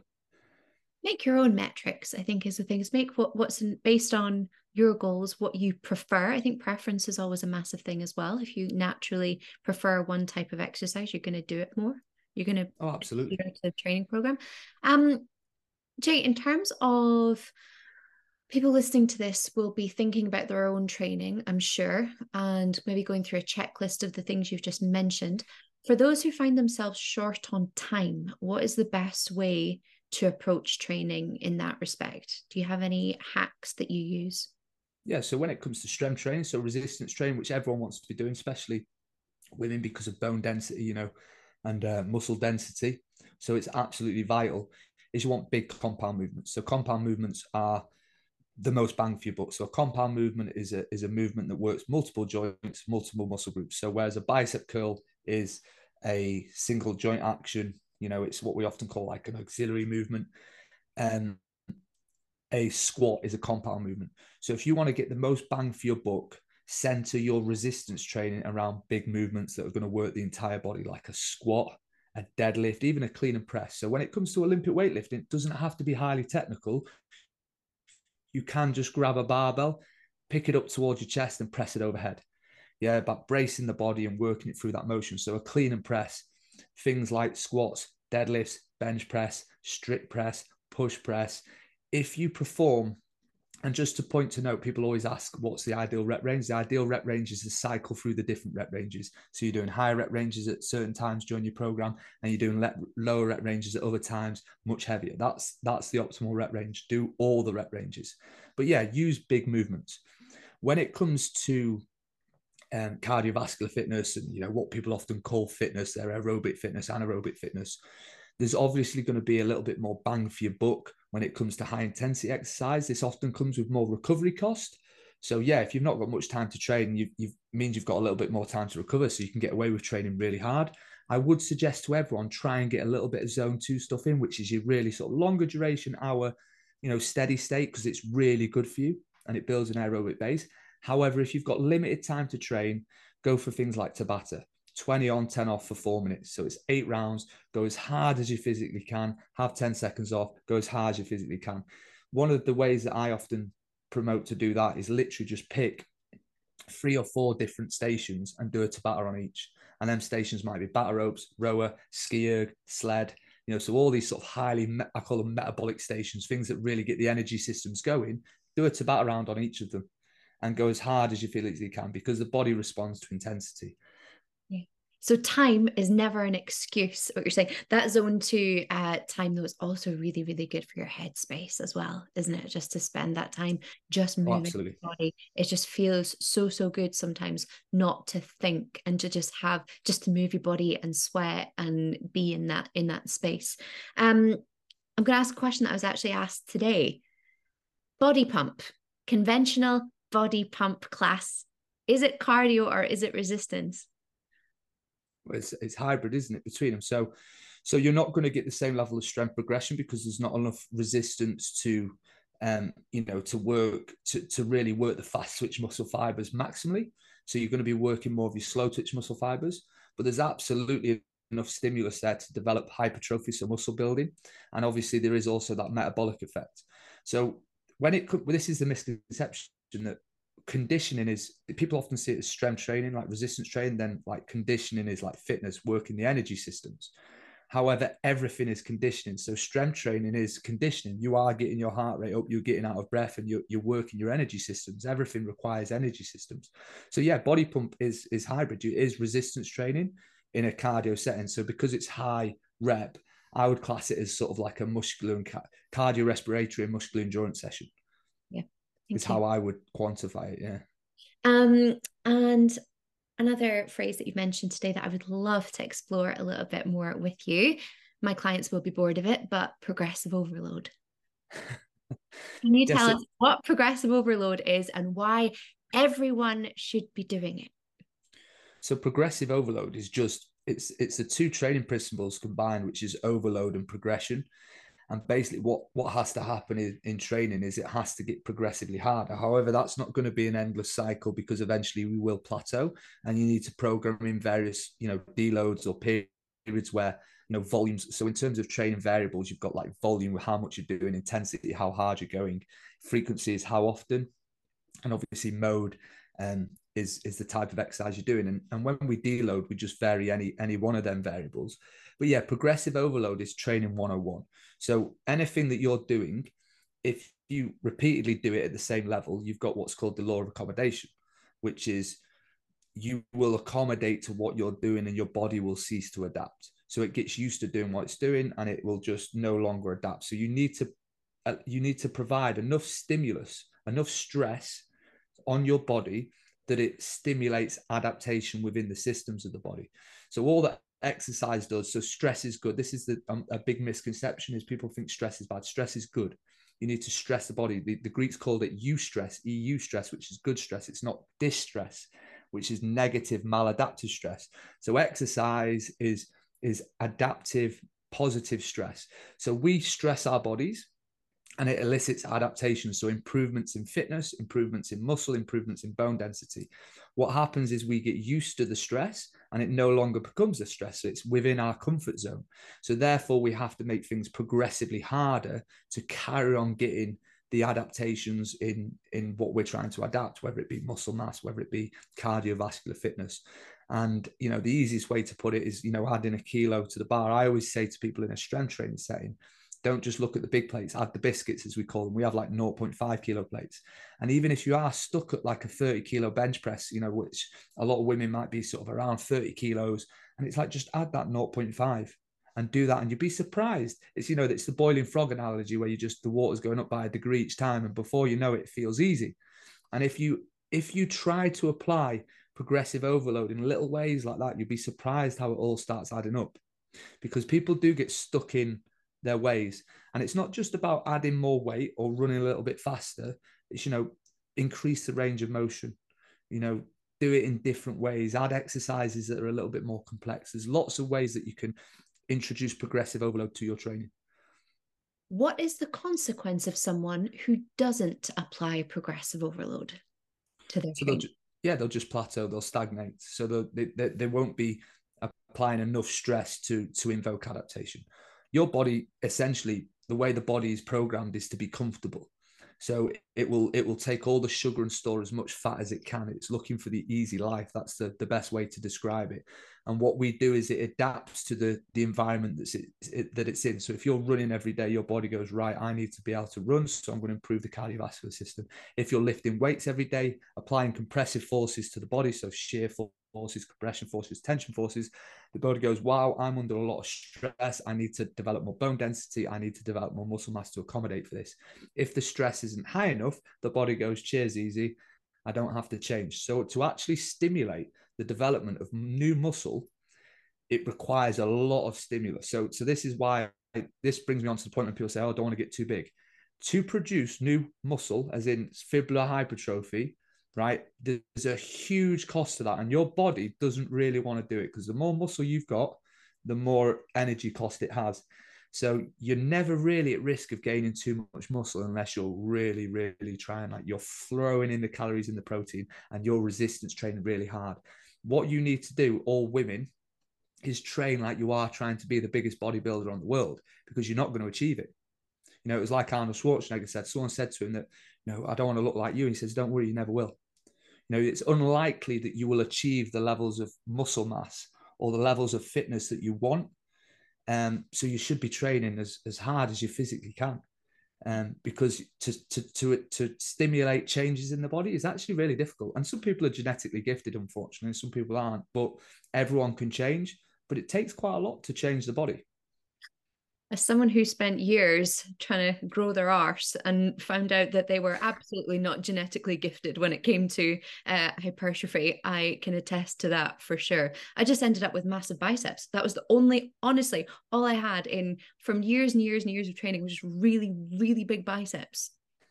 Make your own metrics, I think, is the thing. Is make what, what's in, based on your goals, what you prefer. I think preference is always a massive thing as well. If you naturally prefer one type of exercise, you're going to do it more. You're going to oh, absolutely to the training program. Um, Jay, in terms of people listening to this will be thinking about their own training, I'm sure, and maybe going through a checklist of the things you've just mentioned. For those who find themselves short on time, what is the best way to approach training in that respect? Do you have any hacks that you use? Yeah, so when it comes to strength training, so resistance training, which everyone wants to be doing, especially women because of bone density, you know, and uh, muscle density. So it's absolutely vital, is you want big compound movements. So compound movements are the most bang for your buck. So a compound movement is a, is a movement that works multiple joints, multiple muscle groups. So whereas a bicep curl is a single joint action, you know, it's what we often call like an auxiliary movement. Um, a squat is a compound movement. So if you want to get the most bang for your buck, center your resistance training around big movements that are going to work the entire body, like a squat, a deadlift, even a clean and press. So when it comes to Olympic weightlifting, it doesn't have to be highly technical. You can just grab a barbell, pick it up towards your chest and press it overhead. Yeah, but bracing the body and working it through that motion. So a clean and press, things like squats, deadlifts, bench press, strict press, push press. If you perform, and just to point to note, people always ask, what's the ideal rep range? The ideal rep range is to cycle through the different rep ranges. So you're doing higher rep ranges at certain times during your program, and you're doing le- lower rep ranges at other times, much heavier. That's, that's the optimal rep range. Do all the rep ranges. But yeah, use big movements. when it comes to um, cardiovascular fitness and, you know, what people often call fitness, their aerobic fitness, anaerobic fitness, there's obviously going to be a little bit more bang for your buck when it comes to high intensity exercise. This often comes with more recovery cost. So yeah, if you've not got much time to train, you you means you've got a little bit more time to recover, so you can get away with training really hard. I would suggest to everyone, try and get a little bit of zone two stuff in, which is your really sort of longer duration hour, you know, steady state, because it's really good for you and it builds an aerobic base. However, if you've got limited time to train, go for things like Tabata, twenty on, ten off for four minutes. So it's eight rounds, go as hard as you physically can, have ten seconds off, go as hard as you physically can. One of the ways that I often promote to do that is literally just pick three or four different stations and do a Tabata on each. And them stations might be batter ropes, rower, ski erg, sled, you know, so all these sort of highly, I call them metabolic stations, things that really get the energy systems going. Do a Tabata round on each of them and go as hard as you feel as you can, because the body responds to intensity. Yeah. So time is never an excuse, what you're saying. That zone two uh, time, though, is also really, really good for your headspace as well, isn't it? Just to spend that time just moving Oh, absolutely. your body. It just feels so, so good sometimes not to think and to just have, just to move your body and sweat and be in that, in that space. Um, I'm going to ask a question that I was actually asked today. Body pump, conventional body pump class. Is it cardio or is it resistance? It's, it's hybrid, isn't it, between them? So, so you're not going to get the same level of strength progression because there's not enough resistance to, um, you know, to work to to really work the fast twitch muscle fibers maximally. So you're going to be working more of your slow twitch muscle fibers, but there's absolutely enough stimulus there to develop hypertrophy, so muscle building, and obviously there is also that metabolic effect. So when it could, well, this is the misconception that conditioning is, people often see it as strength training, like resistance training, then like conditioning is like fitness, working the energy systems. However, everything is conditioning. So strength training is conditioning. You are getting your heart rate up, you're getting out of breath, and you're, you're working your energy systems. Everything requires energy systems. So yeah, body pump is is hybrid. It is resistance training in a cardio setting. So because it's high rep, I would class it as sort of like a muscular and ca- cardiorespiratory and muscular endurance session. Yeah, is how I would quantify it. Yeah. Um, and another phrase that you've mentioned today that I would love to explore a little bit more with you. My clients will be bored of it, but progressive overload. Can you tell yes, us so, what progressive overload is and why everyone should be doing it? So progressive overload is just, it's it's the two training principles combined, which is overload and progression. And basically what, what has to happen in, in training is it has to get progressively harder. However, that's not going to be an endless cycle, because eventually we will plateau, and you need to program in various, you know, deloads or periods where, you know, volumes. So in terms of training variables, you've got like volume, how much you're doing, intensity, how hard you're going, frequency is how often, and obviously mode um, is, is the type of exercise you're doing. And, and when we deload, we just vary any, any one of them variables. But yeah, progressive overload is training one oh one. So anything that you're doing, if you repeatedly do it at the same level, you've got what's called the law of accommodation, which is you will accommodate to what you're doing and your body will cease to adapt. So it gets used to doing what it's doing and it will just no longer adapt. So you need to uh, you need to provide enough stimulus, enough stress on your body that it stimulates adaptation within the systems of the body. So all that exercise does, so stress is good. This is the um, a big misconception, is people think stress is bad. Stress is good. You need to stress the body. The, the Greeks called it eustress, E U stress, which is good stress. It's not distress, which is negative, maladaptive stress. So exercise is is adaptive, positive stress. So we stress our bodies and it elicits adaptation. So improvements in fitness, improvements in muscle, improvements in bone density. What happens is we get used to the stress and it no longer becomes a stress. So it's within our comfort zone. So therefore we have to make things progressively harder to carry on getting the adaptations in, in what we're trying to adapt, whether it be muscle mass, whether it be cardiovascular fitness. And, you know, the easiest way to put it is, you know, adding a kilo to the bar. I always say to people in a strength training setting, don't just look at the big plates, add the biscuits, as we call them. We have like zero point five kilo plates. And even if you are stuck at like a thirty kilo bench press, you know, which a lot of women might be sort of around thirty kilos, and it's like, just add that zero point five and do that. And you'd be surprised. It's, you know, it's the boiling frog analogy where you just, the water's going up by a degree each time. And before you know it, it feels easy. And if you, if you try to apply progressive overload in little ways like that, you'd be surprised how it all starts adding up, because people do get stuck in their ways. And it's not just about adding more weight or running a little bit faster. It's, you know, increase the range of motion, you know, do it in different ways, add exercises that are a little bit more complex. There's lots of ways that you can introduce progressive overload to your training. What is the consequence of someone who doesn't apply progressive overload to their so training? They'll, yeah, they'll just plateau, they'll stagnate. So they, they, they won't be applying enough stress to, to invoke adaptation. Your body, essentially, the way the body is programmed is to be comfortable. So it will it will take all the sugar and store as much fat as it can. It's looking for the easy life. That's the, the best way to describe it. And what we do is it adapts to the, the environment that's it, it, that it's in. So if you're running every day, your body goes, right, I need to be able to run, so I'm going to improve the cardiovascular system. If you're lifting weights every day, applying compressive forces to the body, so shear forces, compression forces, tension forces, the body goes, wow, I'm under a lot of stress. I need to develop more bone density. I need to develop more muscle mass to accommodate for this. If the stress isn't high enough, the body goes, cheers, easy. I don't have to change. So to actually stimulate the development of new muscle, it requires a lot of stimulus. So, so this is why I, this brings me on to the point when people say, oh, I don't want to get too big. To produce new muscle, as in fibular hypertrophy, right, there's a huge cost to that. And your body doesn't really want to do it, because the more muscle you've got, the more energy cost it has. So you're never really at risk of gaining too much muscle unless you're really, really trying, like you're throwing in the calories and the protein and you're resistance training really hard. What you need to do, all women, is train like you are trying to be the biggest bodybuilder on the world, because you're not going to achieve it. You know, it was like Arnold Schwarzenegger said, someone said to him that, you know, I don't want to look like you. And he says, don't worry, you never will. You know, it's unlikely that you will achieve the levels of muscle mass or the levels of fitness that you want. Um, so you should be training as, as hard as you physically can, um, because to, to, to, to stimulate changes in the body is actually really difficult. And some people are genetically gifted, unfortunately, and some people aren't, but everyone can change, but it takes quite a lot to change the body. As someone who spent years trying to grow their arse and found out that they were absolutely not genetically gifted when it came to uh, hypertrophy, I can attest to that for sure. I just ended up with massive biceps. That was the only, honestly, all I had in from years and years and years of training was just really, really big biceps.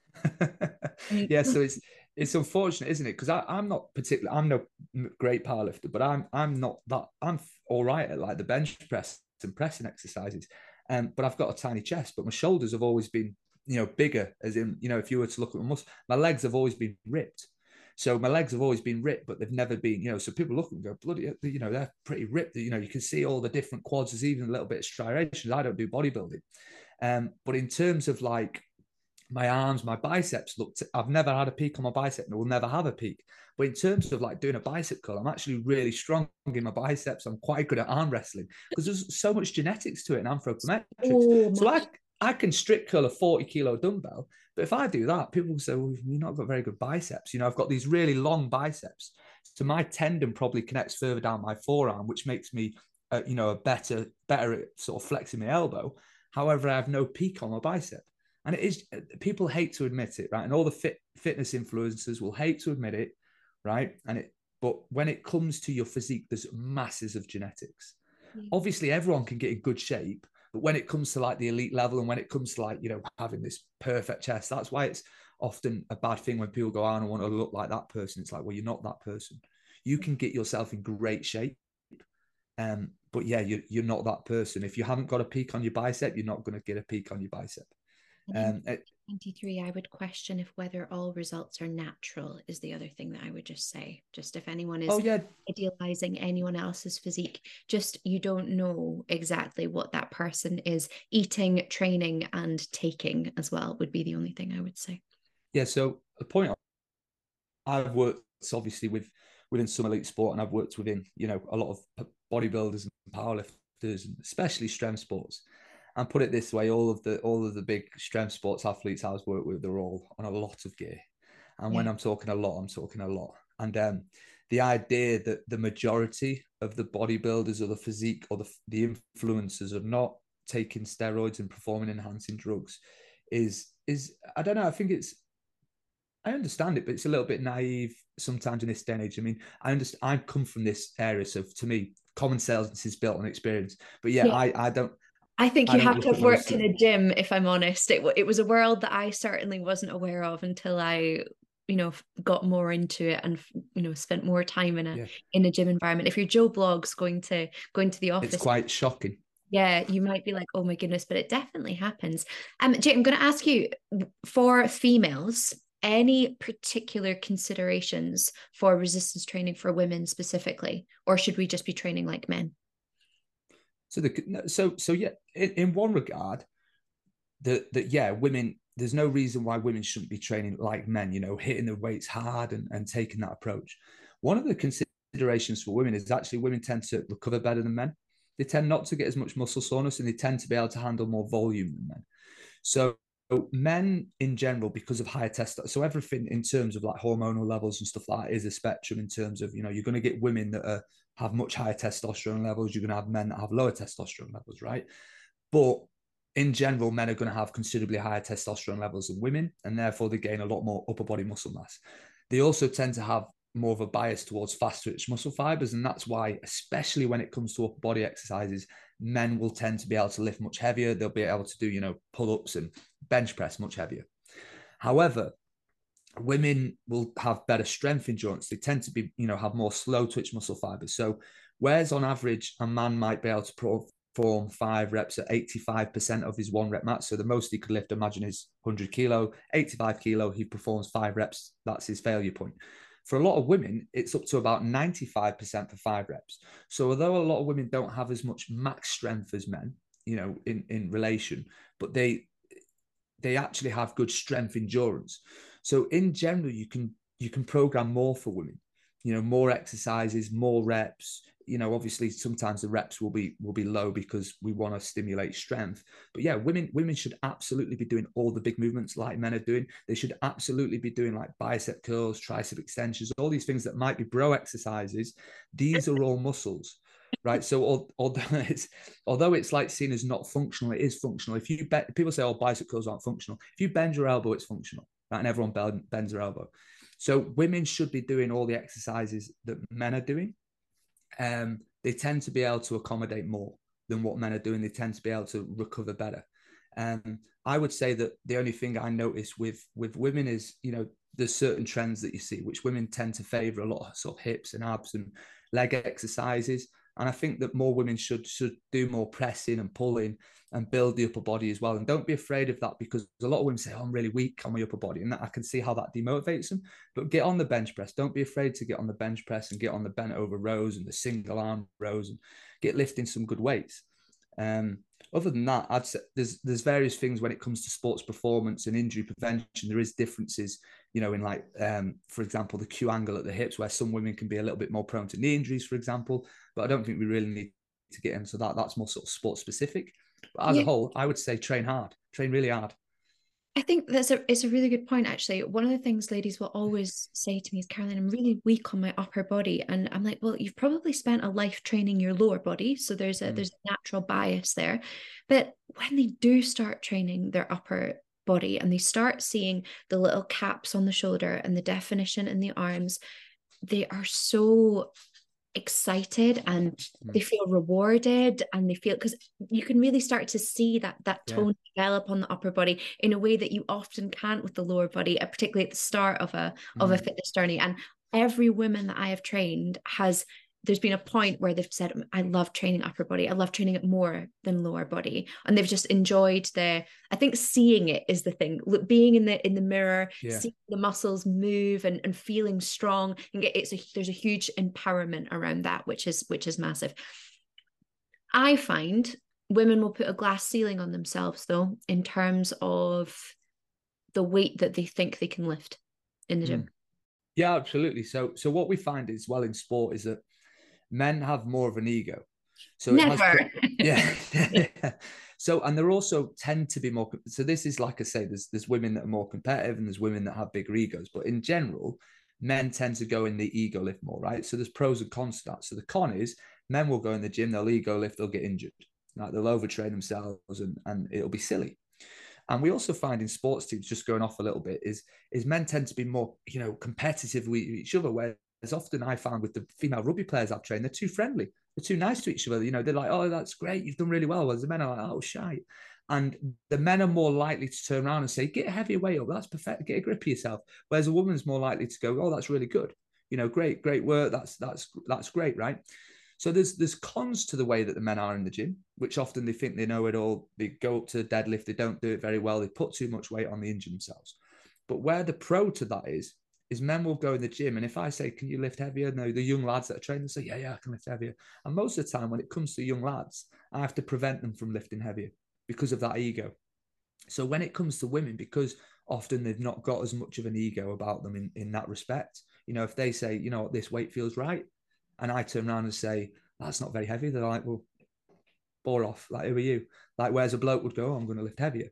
Yeah, so it's it's unfortunate, isn't it? Because I'm not particularly, I'm no great powerlifter, but I'm I'm not that, I'm all right at like the bench press and pressing exercises. Um, but I've got a tiny chest, but my shoulders have always been, you know, bigger, as in, you know, if you were to look at my muscle, my legs have always been ripped. So my legs have always been ripped, but they've never been, you know, so people look and go, bloody, you know, they're pretty ripped. You know, you can see all the different quads, there's even a little bit of striations. I don't do bodybuilding. Um, but in terms of like my arms, my biceps looked, I've never had a peak on my bicep and will never have a peak. But in terms of like doing a bicep curl, I'm actually really strong in my biceps. I'm quite good at arm wrestling because there's so much genetics to it and anthropometrics. Oh, so I, I can strict curl a forty kilo dumbbell. But if I do that, people will say, well, you've not got very good biceps. You know, I've got these really long biceps. So my tendon probably connects further down my forearm, which makes me, uh, you know, a better, better at sort of flexing my elbow. However, I have no peak on my bicep. And it is, people hate to admit it, right? And all the fit, fitness influencers will hate to admit it, right? And it, but when it comes to your physique, there's masses of genetics. Yeah. Obviously, everyone can get in good shape, but when it comes to like the elite level and when it comes to like, you know, having this perfect chest, that's why it's often a bad thing when people go, I don't want to look like that person. It's like, well, you're not that person. You can get yourself in great shape. Um, but yeah, you're, you're not that person. If you haven't got a peak on your bicep, you're not going to get a peak on your bicep. Um, twenty-three, I would question if whether all results are natural is the other thing that I would just say. Just if anyone is oh, yeah. idealizing anyone else's physique, just you don't know exactly what that person is eating, training, and taking as well would be the only thing I would say. Yeah, so the point I've worked obviously with within some elite sport, and I've worked within, you know, a lot of bodybuilders and powerlifters, and especially strength sports. And put it this way, all of the all of the big strength sports athletes I've worked with, they're all on a lot of gear. And yeah. when I'm talking a lot, I'm talking a lot. And um, the idea that the majority of the bodybuilders or the physique or the, the influencers are not taking steroids and performing enhancing drugs is, is I don't know, I think it's I understand it, but it's a little bit naive sometimes in this day and age. I mean, I understand. I come from this area, so to me, common sense is built on experience. But yeah, Yeah. I, I don't. I think I you don't have to look have at those worked in things. a gym, if I'm honest. It, it was a world that I certainly wasn't aware of until I, you know, got more into it and, you know, spent more time in a Yeah, in a gym environment. If you're Joe Bloggs going to going to the it's office, quite shocking. yeah, you might be like, oh my goodness, but it definitely happens. Um, Jay, I'm going to ask you, for females, any particular considerations for resistance training for women specifically, or should we just be training like men? So the so so yeah, in, in one regard, that that yeah, women. There's no reason why women shouldn't be training like men. You know, hitting the weights hard and, and taking that approach. One of the considerations for women is actually women tend to recover better than men. They tend not to get as much muscle soreness, and they tend to be able to handle more volume than men. So men in general, because of higher testosterone, so everything in terms of like hormonal levels and stuff like that is a spectrum in terms of, you know, you're going to get women that are, have much higher testosterone levels. You're going to have men that have lower testosterone levels, right? But in general, men are going to have considerably higher testosterone levels than women, and therefore they gain a lot more upper body muscle mass. They also tend to have more of a bias towards fast twitch muscle fibers, and that's why, especially when it comes to upper body exercises, men will tend to be able to lift much heavier. They'll be able to do, you know, pull-ups and bench press much heavier. However, women will have better strength endurance. They tend to be, you know, have more slow twitch muscle fibers. So whereas on average, a man might be able to perform five reps at eighty-five percent of his one rep max. So the most he could lift, imagine, is one hundred kilo, eighty-five kilo, he performs five reps. That's his failure point. For a lot of women, it's up to about ninety-five percent for five reps. So although a lot of women don't have as much max strength as men, you know, in, in relation, but they they actually have good strength endurance. So in general, you can you can program more for women, you know, more exercises, more reps. You know, obviously sometimes the reps will be will be low because we want to stimulate strength. But yeah, women women should absolutely be doing all the big movements like men are doing. They should absolutely be doing like bicep curls, tricep extensions, all these things that might be bro exercises. These are all muscles, right? So although it's although it's like seen as not functional, it is functional. If you bet, people say, "Oh, bicep curls aren't functional." If you bend your elbow, it's functional, right? And everyone bends their elbow. So women should be doing all the exercises that men are doing. Um, they tend to be able to accommodate more than what men are doing. They tend to be able to recover better. Um, I would say that the only thing I notice with with women is, you know, there's certain trends that you see, which women tend to favor a lot of sort of hips and abs and leg exercises. And I think that more women should should do more pressing and pulling and build the upper body as well. And don't be afraid of that, because a lot of women say, "Oh, I'm really weak on my upper body," and that, I can see how that demotivates them. But get on the bench press. Don't be afraid to get on the bench press and get on the bent over rows and the single arm rows and get lifting some good weights. Um, other than that, I'd say there's there's various things when it comes to sports performance and injury prevention. There is differences, you know, in like, um, for example, the Q angle at the hips, where some women can be a little bit more prone to knee injuries, for example. But I don't think we really need to get into that. That's more sort of sports specific. But as Yeah. a whole, I would say train hard, train really hard. I think that's a it's a really good point, actually. One of the things ladies will always say to me is, "Caroline, I'm really weak on my upper body." And I'm like, well, you've probably spent a life training your lower body, so there's a mm. there's a natural bias there. But when they do start training their upper body and they start seeing the little caps on the shoulder and the definition in the arms, they are so excited and they feel rewarded, and they feel, because you can really start to see that that tone yeah. develop on the upper body in a way that you often can't with the lower body, particularly at the start of a mm. of a fitness journey. And every woman that I have trained has there's been a point where they've said, "I love training upper body. I love training it more than lower body." And they've just enjoyed the, I think seeing it is the thing. Look, being in the in the mirror, yeah. seeing the muscles move and, and feeling strong, and get it's a, there's a huge empowerment around that, which is which is massive. I find women will put a glass ceiling on themselves, though, in terms of the weight that they think they can lift in the gym. Mm. Yeah, absolutely. So so what we find as well in sport is that men have more of an ego. So Never. It has, yeah. So, and they're also tend to be more, so this is, like I say, there's, there's women that are more competitive and there's women that have bigger egos, but in general, men tend to go in the ego lift more, right? So there's pros and cons to that. So the con is men will go in the gym, they'll ego lift, they'll get injured. Like they'll overtrain themselves and, and it'll be silly. And we also find in sports teams, just going off a little bit, is is men tend to be more, you know, competitive with each other. Whereas often I found with the female rugby players I've trained, they're too friendly, they're too nice to each other. You know, they're like, oh, that's great, you've done really well. Whereas the men are like, oh, shite. And the men are more likely to turn around and say, get a heavier weight up, that's perfect, get a grip of yourself. Whereas a woman's more likely to go, oh, that's really good. You know, great, great work. That's that's that's great, right? So there's there's cons to the way that the men are in the gym, which often they think they know it all. They go up to the deadlift, they don't do it very well. They put too much weight on, they injure themselves. But where the pro to that is, is men will go in the gym, and if I say, can you lift heavier? No, the young lads that are trained, they say, yeah, yeah, I can lift heavier. And most of the time when it comes to young lads, I have to prevent them from lifting heavier because of that ego. So when it comes to women, because often they've not got as much of an ego about them in, in that respect, you know, if they say, you know, this weight feels right, and I turn around and say, that's not very heavy, they're like, well, bore off. Like, who are you? Like, whereas a bloke would go, oh, I'm going to lift heavier.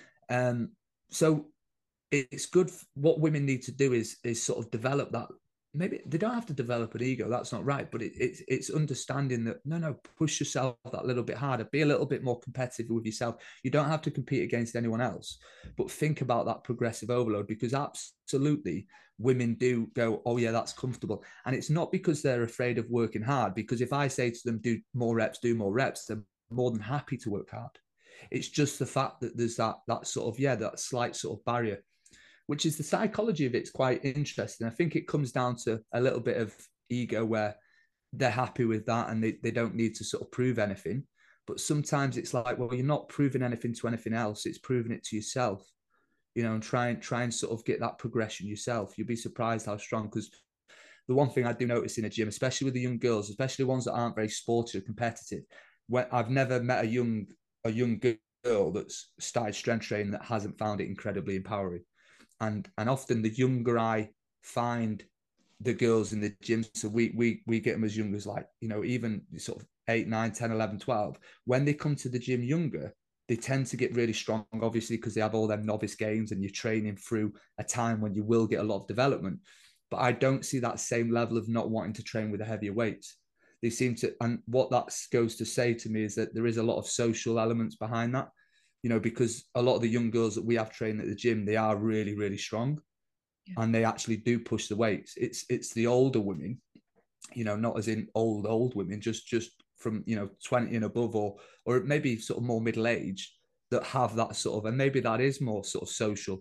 Um, so it's good. What women need to do is is sort of develop that. Maybe they don't have to develop an ego. That's not right. But it, it's it's understanding that, no, no, push yourself that little bit harder. Be a little bit more competitive with yourself. You don't have to compete against anyone else. But think about that progressive overload, because absolutely women do go, oh, yeah, that's comfortable. And it's not because they're afraid of working hard. Because if I say to them, do more reps, do more reps, they're more than happy to work hard. It's just the fact that there's that that sort of, yeah, that slight sort of barrier, which is the psychology of it's quite interesting. I think it comes down to a little bit of ego where they're happy with that and they, they don't need to sort of prove anything. But sometimes it's like, well, you're not proving anything to anything else. It's proving it to yourself, you know, and try and try and sort of get that progression yourself. You'll be surprised how strong, because the one thing I do notice in a gym, especially with the young girls, especially ones that aren't very sporty or competitive, when I've never met a young, a young girl that's started strength training that hasn't found it incredibly empowering. And and often the younger I find the girls in the gym, so we we we get them as young as, like, you know, even sort of eight, nine, ten, eleven, twelve. When they come to the gym younger, they tend to get really strong, obviously, because they have all them novice games and you're training through a time when you will get a lot of development. But I don't see that same level of not wanting to train with a heavier weight. They seem to, and what that goes to say to me is that there is a lot of social elements behind that. You know, because a lot of the young girls that we have trained at the gym, they are really, really strong, yeah, and they actually do push the weights. It's it's the older women, you know, not as in old, old women, just just from, you know, twenty and above, or or maybe sort of more middle age, that have that sort of, and maybe that is more sort of social.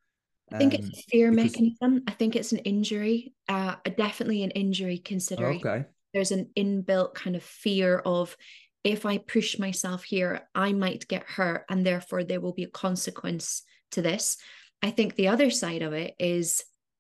I think um, it's a fear because... mechanism. I think it's an injury, uh, definitely an injury considering okay. There's an inbuilt kind of fear of, if I push myself here, I might get hurt, and therefore there will be a consequence to this. I think the other side of it is,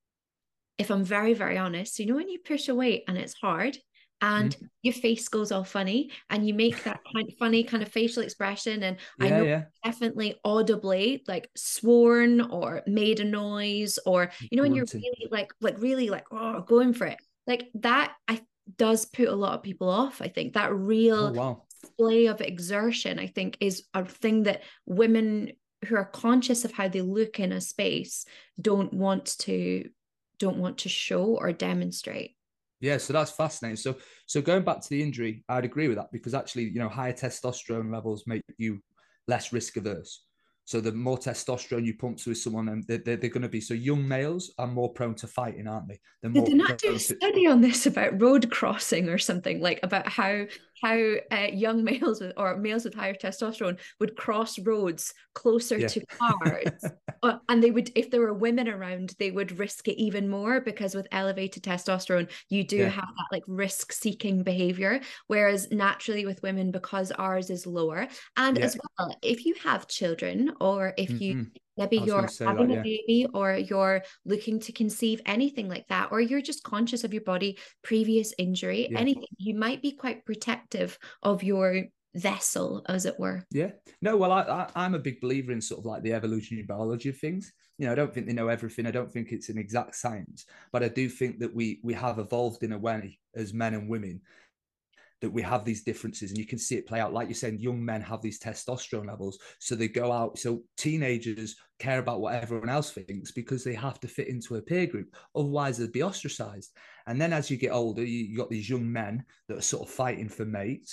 if I'm very, very honest, you know, when you push a weight and it's hard and mm. your face goes all funny and you make that kind of funny kind of facial expression, and yeah, I know yeah. definitely audibly like sworn or made a noise, or, you know, when you're really like, like really like, oh, going for it, like that, I does put a lot of people off. I think that real oh, wow. display of exertion, I think, is a thing that women who are conscious of how they look in a space don't want to don't want to show or demonstrate. Yeah, so that's fascinating. So so going back to the injury, I'd agree with that, because actually, you know, higher testosterone levels make you less risk averse. So the more testosterone you pump through someone, and they're, they're, they're going to be, so young males are more prone to fighting, aren't they? They're Did more they not do a to... study on this about road crossing or something, like about how how uh, young males with, or males with higher testosterone would cross roads closer yeah. to cars, uh, and they would, if there were women around, they would risk it even more, because with elevated testosterone, you do yeah. have that like risk-seeking behavior, whereas naturally with women, because ours is lower, and yeah. as well, if you have children, or if you mm-hmm. maybe you're having that, yeah. a baby, or you're looking to conceive, anything like that, or you're just conscious of your body, previous injury, yeah. anything, you might be quite protective of your vessel, as it were. Yeah. No, well, I, I, I'm a big believer in sort of like the evolutionary biology of things. You know, I don't think they know everything. I don't think it's an exact science, but I do think that we we have evolved in a way as men and women, that we have these differences, and you can see it play out. Like you're saying, young men have these testosterone levels, so they go out. So teenagers care about what everyone else thinks because they have to fit into a peer group. Otherwise, they'd be ostracized. And then as you get older, you, you got these young men that are sort of fighting for mates.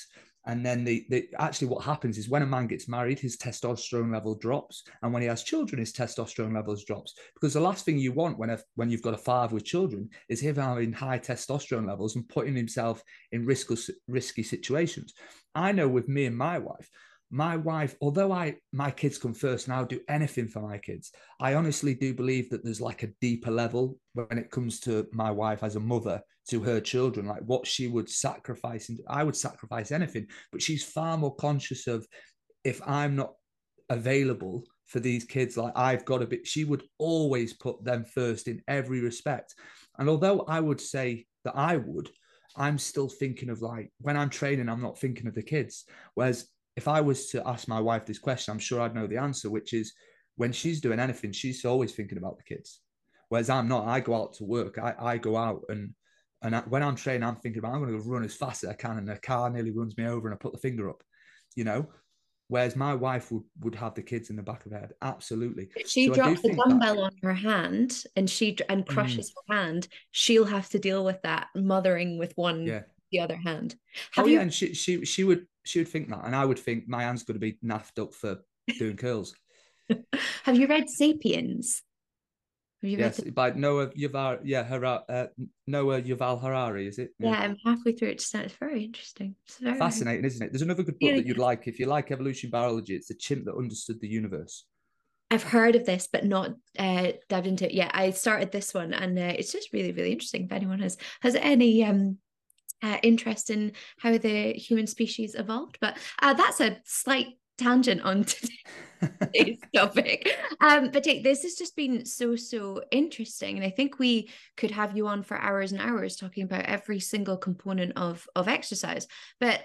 And then the, the actually what happens is when a man gets married, his testosterone level drops, and when he has children, his testosterone levels drops. Because the last thing you want when a, when you've got a father with children is him having high testosterone levels and putting himself in risky risky situations. I know with me and my wife, my wife, although I my kids come first and I'll do anything for my kids, I honestly do believe that there's like a deeper level when it comes to my wife as a mother to her children, like what she would sacrifice. And I would sacrifice anything, but she's far more conscious of if I'm not available for these kids, like I've got to be, she would always put them first in every respect. And although I would say that I would, I'm still thinking of like when I'm training, I'm not thinking of the kids. Whereas if I was to ask my wife this question, I'm sure I'd know the answer, which is when she's doing anything, she's always thinking about the kids. Whereas I'm not. I go out to work. I, I go out and and I, when I'm training, I'm thinking about I'm going to run as fast as I can, and the car nearly runs me over, and I put the finger up, you know. Whereas my wife would would have the kids in the back of her head. Absolutely. If she so drops the dumbbell that, on her hand and she and crushes mm. her hand, she'll have to deal with that mothering with one yeah. the other hand. Have oh you... yeah, and she she she would she would think that, and I would think my hand's going to be naffed up for doing curls. Have you read *Sapiens*? Have you yes, read the... by Noah Yuval, yeah, Hara, uh, Noah Yuval Harari, is it? Yeah. yeah, I'm halfway through it just now. It's very interesting. It's very fascinating, isn't it? There's another good book yeah, that you'd like if you like evolution biology. It's The Chimp That Understood the Universe. I've heard of this, but not uh, dived into it yet. I started this one, and uh, it's just really, really interesting. If anyone has has any um uh, interest in how the human species evolved, but uh, that's a slight tangent on today's topic. Um, but Jake, this has just been so, so interesting. And I think we could have you on for hours and hours talking about every single component of, of exercise. But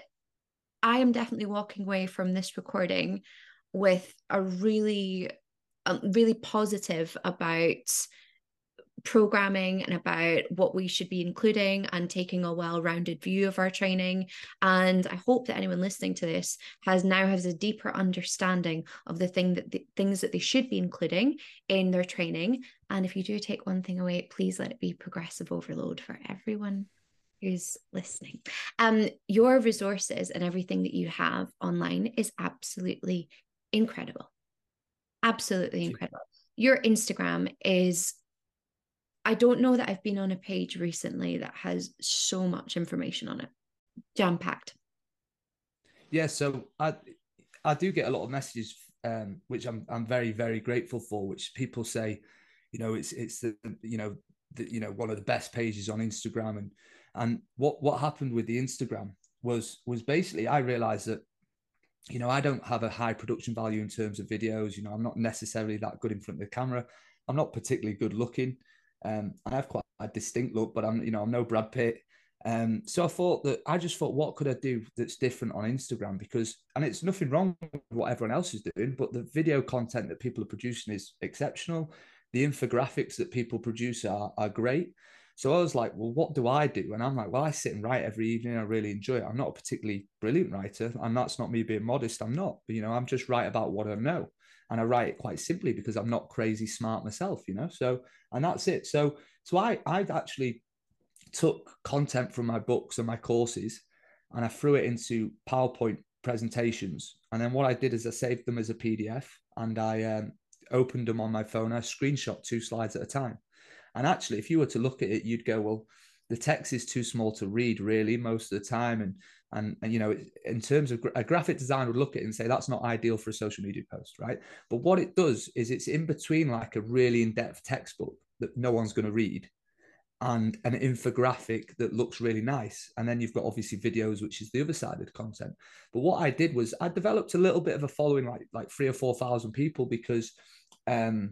I am definitely walking away from this recording with a really, uh, really positive about programming and about what we should be including and taking a well-rounded view of our training. And I hope that anyone listening to this has now has a deeper understanding of the thing that the things that they should be including in their training. And if you do take one thing away, please let it be progressive overload for everyone who's listening. Um, your resources and everything that you have online is absolutely incredible. Absolutely incredible. Your Instagram is, I don't know that I've been on a page recently that has so much information on it, jam-packed. Yeah, so I I do get a lot of messages, um, which I'm I'm very very grateful for. Which people say, you know, it's it's the you know the, you know one of the best pages on Instagram, and and what what happened with the Instagram was was basically I realized that, you know, I don't have a high production value in terms of videos. You know, I'm not necessarily that good in front of the camera. I'm not particularly good looking. Um, I have quite a distinct look, but I'm, you know, I'm no Brad Pitt. Um, so I thought that I just thought, what could I do that's different on Instagram? Because, and it's nothing wrong with what everyone else is doing, but the video content that people are producing is exceptional. The infographics that people produce are, are great. So I was like, well, what do I do? And I'm like, well, I sit and write every evening. I really enjoy it. I'm not a particularly brilliant writer, and that's not me being modest. I'm not, but, you know, I'm just write about what I know. And I write it quite simply because I'm not crazy smart myself, you know, so, and that's it. So, so I, I've actually took content from my books and my courses, and I threw it into PowerPoint presentations. And then what I did is I saved them as a P D F, and I um, opened them on my phone. I screenshot two slides at a time. And actually, if you were to look at it, you'd go, well, the text is too small to read really most of the time. And, and, and you know, in terms of a graphic designer would look at it and say, that's not ideal for a social media post, right? But what it does is it's in between like a really in-depth textbook that no one's going to read and an infographic that looks really nice. And then you've got obviously videos, which is the other side of the content. But what I did was I developed a little bit of a following, like, like three or four thousand people, because um,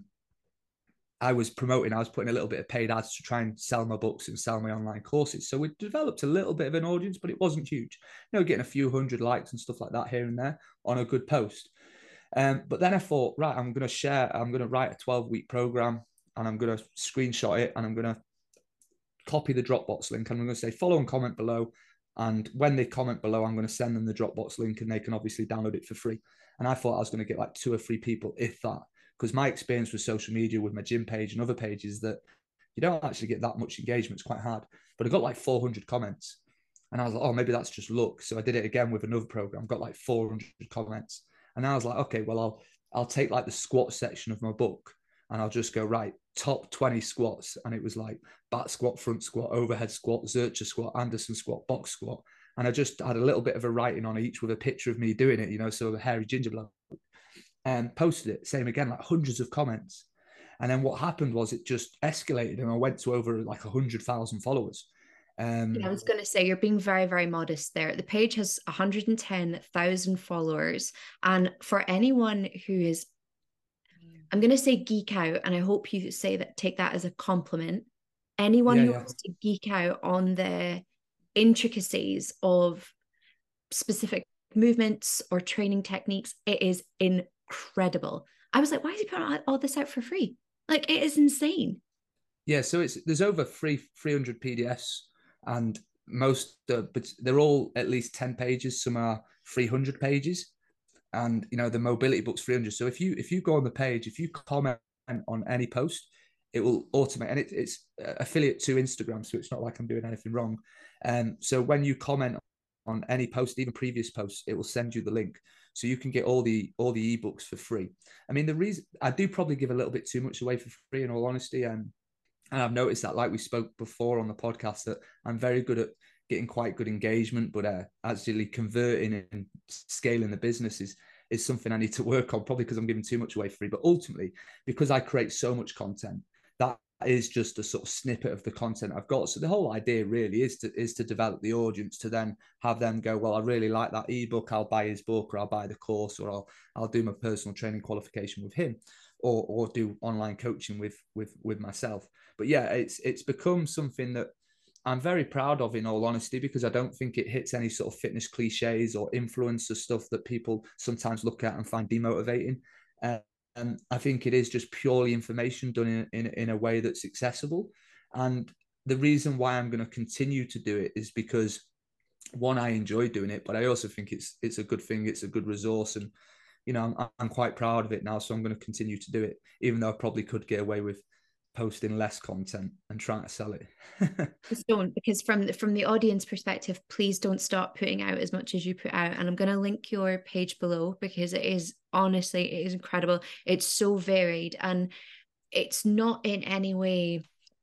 I was promoting, I was putting a little bit of paid ads to try and sell my books and sell my online courses. So we developed a little bit of an audience, but it wasn't huge. You know, getting a few hundred likes and stuff like that here and there on a good post. Um, but then I thought, right, I'm going to share, I'm going to write a twelve week program, and I'm going to screenshot it, and I'm going to copy the Dropbox link, and I'm going to say follow and comment below. And when they comment below, I'm going to send them the Dropbox link, and they can obviously download it for free. And I thought I was going to get like two or three people, if that. Because my experience with social media, with my gym page and other pages, that you don't actually get that much engagement. It's quite hard. But I got like four hundred comments. And I was like, oh, maybe that's just luck. So I did it again with another program, got like four hundred comments. And I was like, okay, well, I'll I'll take like the squat section of my book and I'll just go, right, top twenty squats. And it was like back squat, front squat, overhead squat, Zercher squat, Anderson squat, box squat. And I just had a little bit of a writing on each with a picture of me doing it, you know, so a hairy ginger bloke, and posted it. Same again, like hundreds of comments. And then what happened was it just escalated and I went to over like one hundred thousand followers. Um, Yeah, I was going to say, you're being very, very modest there. The page has one hundred ten thousand followers. And for anyone who is, I'm going to say geek out, and I hope you say that, take that as a compliment. Anyone yeah, who yeah. wants to geek out on the intricacies of specific movements or training techniques, it is incredible. I was like, why is he putting all this out for free? Like, it is insane. Yeah, so it's there's over three three hundred P D Fs, and most uh, but they're all at least ten pages. Some are three hundred pages, and you know the mobility book's three hundred. So if you if you go on the page, if you comment on any post, it will automate, and it, it's affiliate to Instagram, so it's not like I'm doing anything wrong. And um, so when you comment on any post, even previous posts, it will send you the link, so you can get all the all the ebooks for free. I mean, the reason I do probably give a little bit too much away for free, in all honesty, and um, and I've noticed that, like we spoke before on the podcast, that I'm very good at getting quite good engagement, but uh, actually converting and scaling the business is is something I need to work on, probably because I'm giving too much away free. But ultimately, because I create so much content, that is just a sort of snippet of the content I've got. So the whole idea really is to is to develop the audience, to then have them go, well, I really like that ebook, I'll buy his book, or I'll buy the course, or I'll I'll do my personal training qualification with him, or or do online coaching with with with myself. But yeah, it's it's become something that I'm very proud of, in all honesty, because I don't think it hits any sort of fitness cliches or influencer stuff that people sometimes look at and find demotivating. Uh, and I think it is just purely information done in, in, in a way that's accessible. And the reason why I'm going to continue to do it is because, one, I enjoy doing it, but I also think it's it's a good thing. It's a good resource, and you know, I'm, I'm quite proud of it now. So I'm going to continue to do it, even though I probably could get away with posting less content and trying to sell it. Just don't, because from from the audience perspective, please don't stop putting out as much as you put out. And I'm going to link your page below, because it is, honestly, it is incredible. It's so varied, and it's not in any way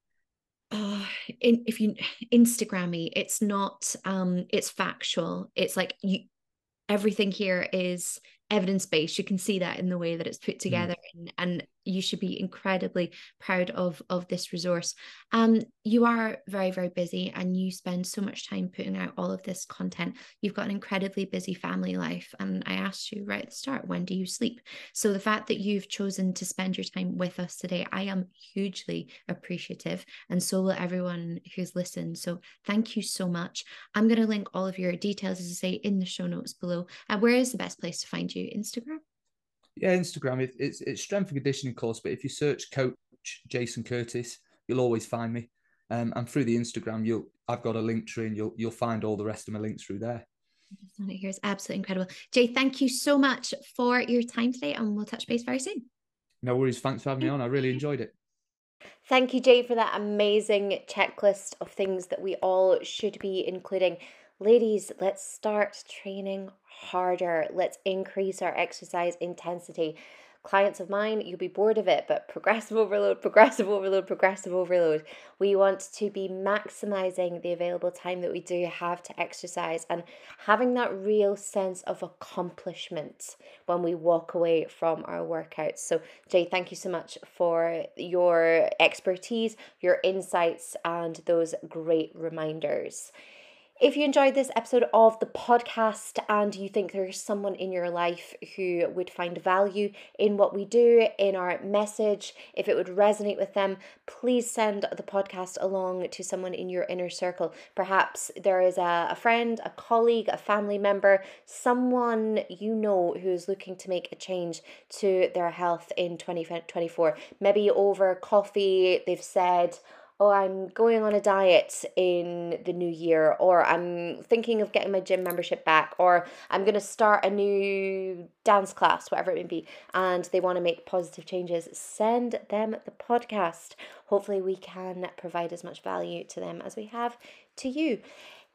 uh in if you Instagrammy. It's not um it's factual. It's like, you everything here is evidence-based. You can see that in the way that it's put together, mm. and, and you should be incredibly proud of of this resource. Um you are very, very busy, and you spend so much time putting out all of this content. You've got an incredibly busy family life, and I asked you right at the start, when do you sleep? So the fact that you've chosen to spend your time with us today, I am hugely appreciative, and so will everyone who's listened. So thank you so much. I'm going to link all of your details, as I say, in the show notes below. And where is the best place to find you? Instagram? Yeah, Instagram. It, it's it's strength and conditioning course, but if you search Coach Jason Curtis, you'll always find me. Um, and through the Instagram, you'll I've got a link tree, and you'll you'll find all the rest of my links through there. Here's absolutely incredible. Jay, thank you so much for your time today, and we'll touch base very soon. No worries. Thanks for having me on. I really enjoyed it. Thank you, Jay, for that amazing checklist of things that we all should be including. Ladies, let's start training harder. Let's increase our exercise intensity. Clients of mine, you'll be bored of it, but progressive overload, progressive overload, progressive overload. We want to be maximizing the available time that we do have to exercise, and having that real sense of accomplishment when we walk away from our workouts. So, Jay, thank you so much for your expertise, your insights, and those great reminders. If you enjoyed this episode of the podcast and you think there's someone in your life who would find value in what we do, in our message, if it would resonate with them, please send the podcast along to someone in your inner circle. Perhaps there is a, a friend, a colleague, a family member, someone you know who is looking to make a change to their health in twenty twenty-four. Maybe over coffee, they've said, oh, I'm going on a diet in the new year, or I'm thinking of getting my gym membership back, or I'm going to start a new dance class, whatever it may be, and they want to make positive changes. Send them the podcast. Hopefully we can provide as much value to them as we have to you.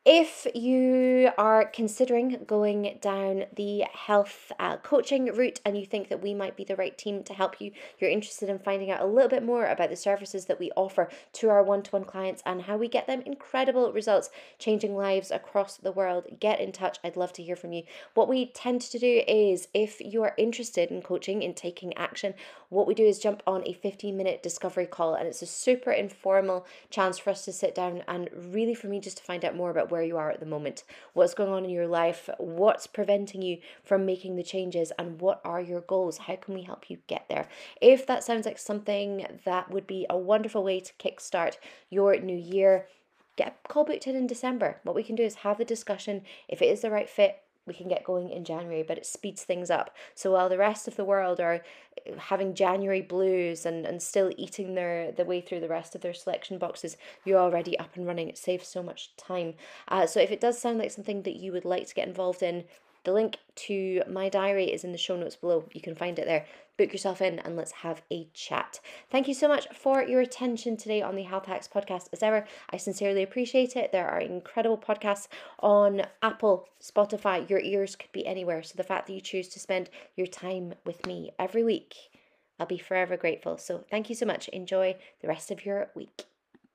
If you are considering going down the health uh, coaching route and you think that we might be the right team to help you, you're interested in finding out a little bit more about the services that we offer to our one-to-one clients and how we get them incredible results, changing lives across the world, get in touch. I'd love to hear from you. What we tend to do is, if you are interested in coaching, in taking action, what we do is jump on a fifteen minute discovery call, and it's a super informal chance for us to sit down and really for me just to find out more about where you are at the moment, what's going on in your life, what's preventing you from making the changes, and what are your goals. How can we help you get there? If that sounds like something that would be a wonderful way to kickstart your new year, get a call booked in in December. What we can do is have the discussion. If it is the right fit, we can get going in January, but it speeds things up. So while the rest of the world are having January blues and, and still eating their the way through the rest of their selection boxes, you're already up and running. It saves so much time. Uh, so if it does sound like something that you would like to get involved in, the link to my diary is in the show notes below. You can find it there. Book yourself in and let's have a chat. Thank you so much for your attention today on the Health Hacks podcast. As ever, I sincerely appreciate it. There are incredible podcasts on Apple, Spotify. Your ears could be anywhere. So the fact that you choose to spend your time with me every week, I'll be forever grateful. So thank you so much. Enjoy the rest of your week.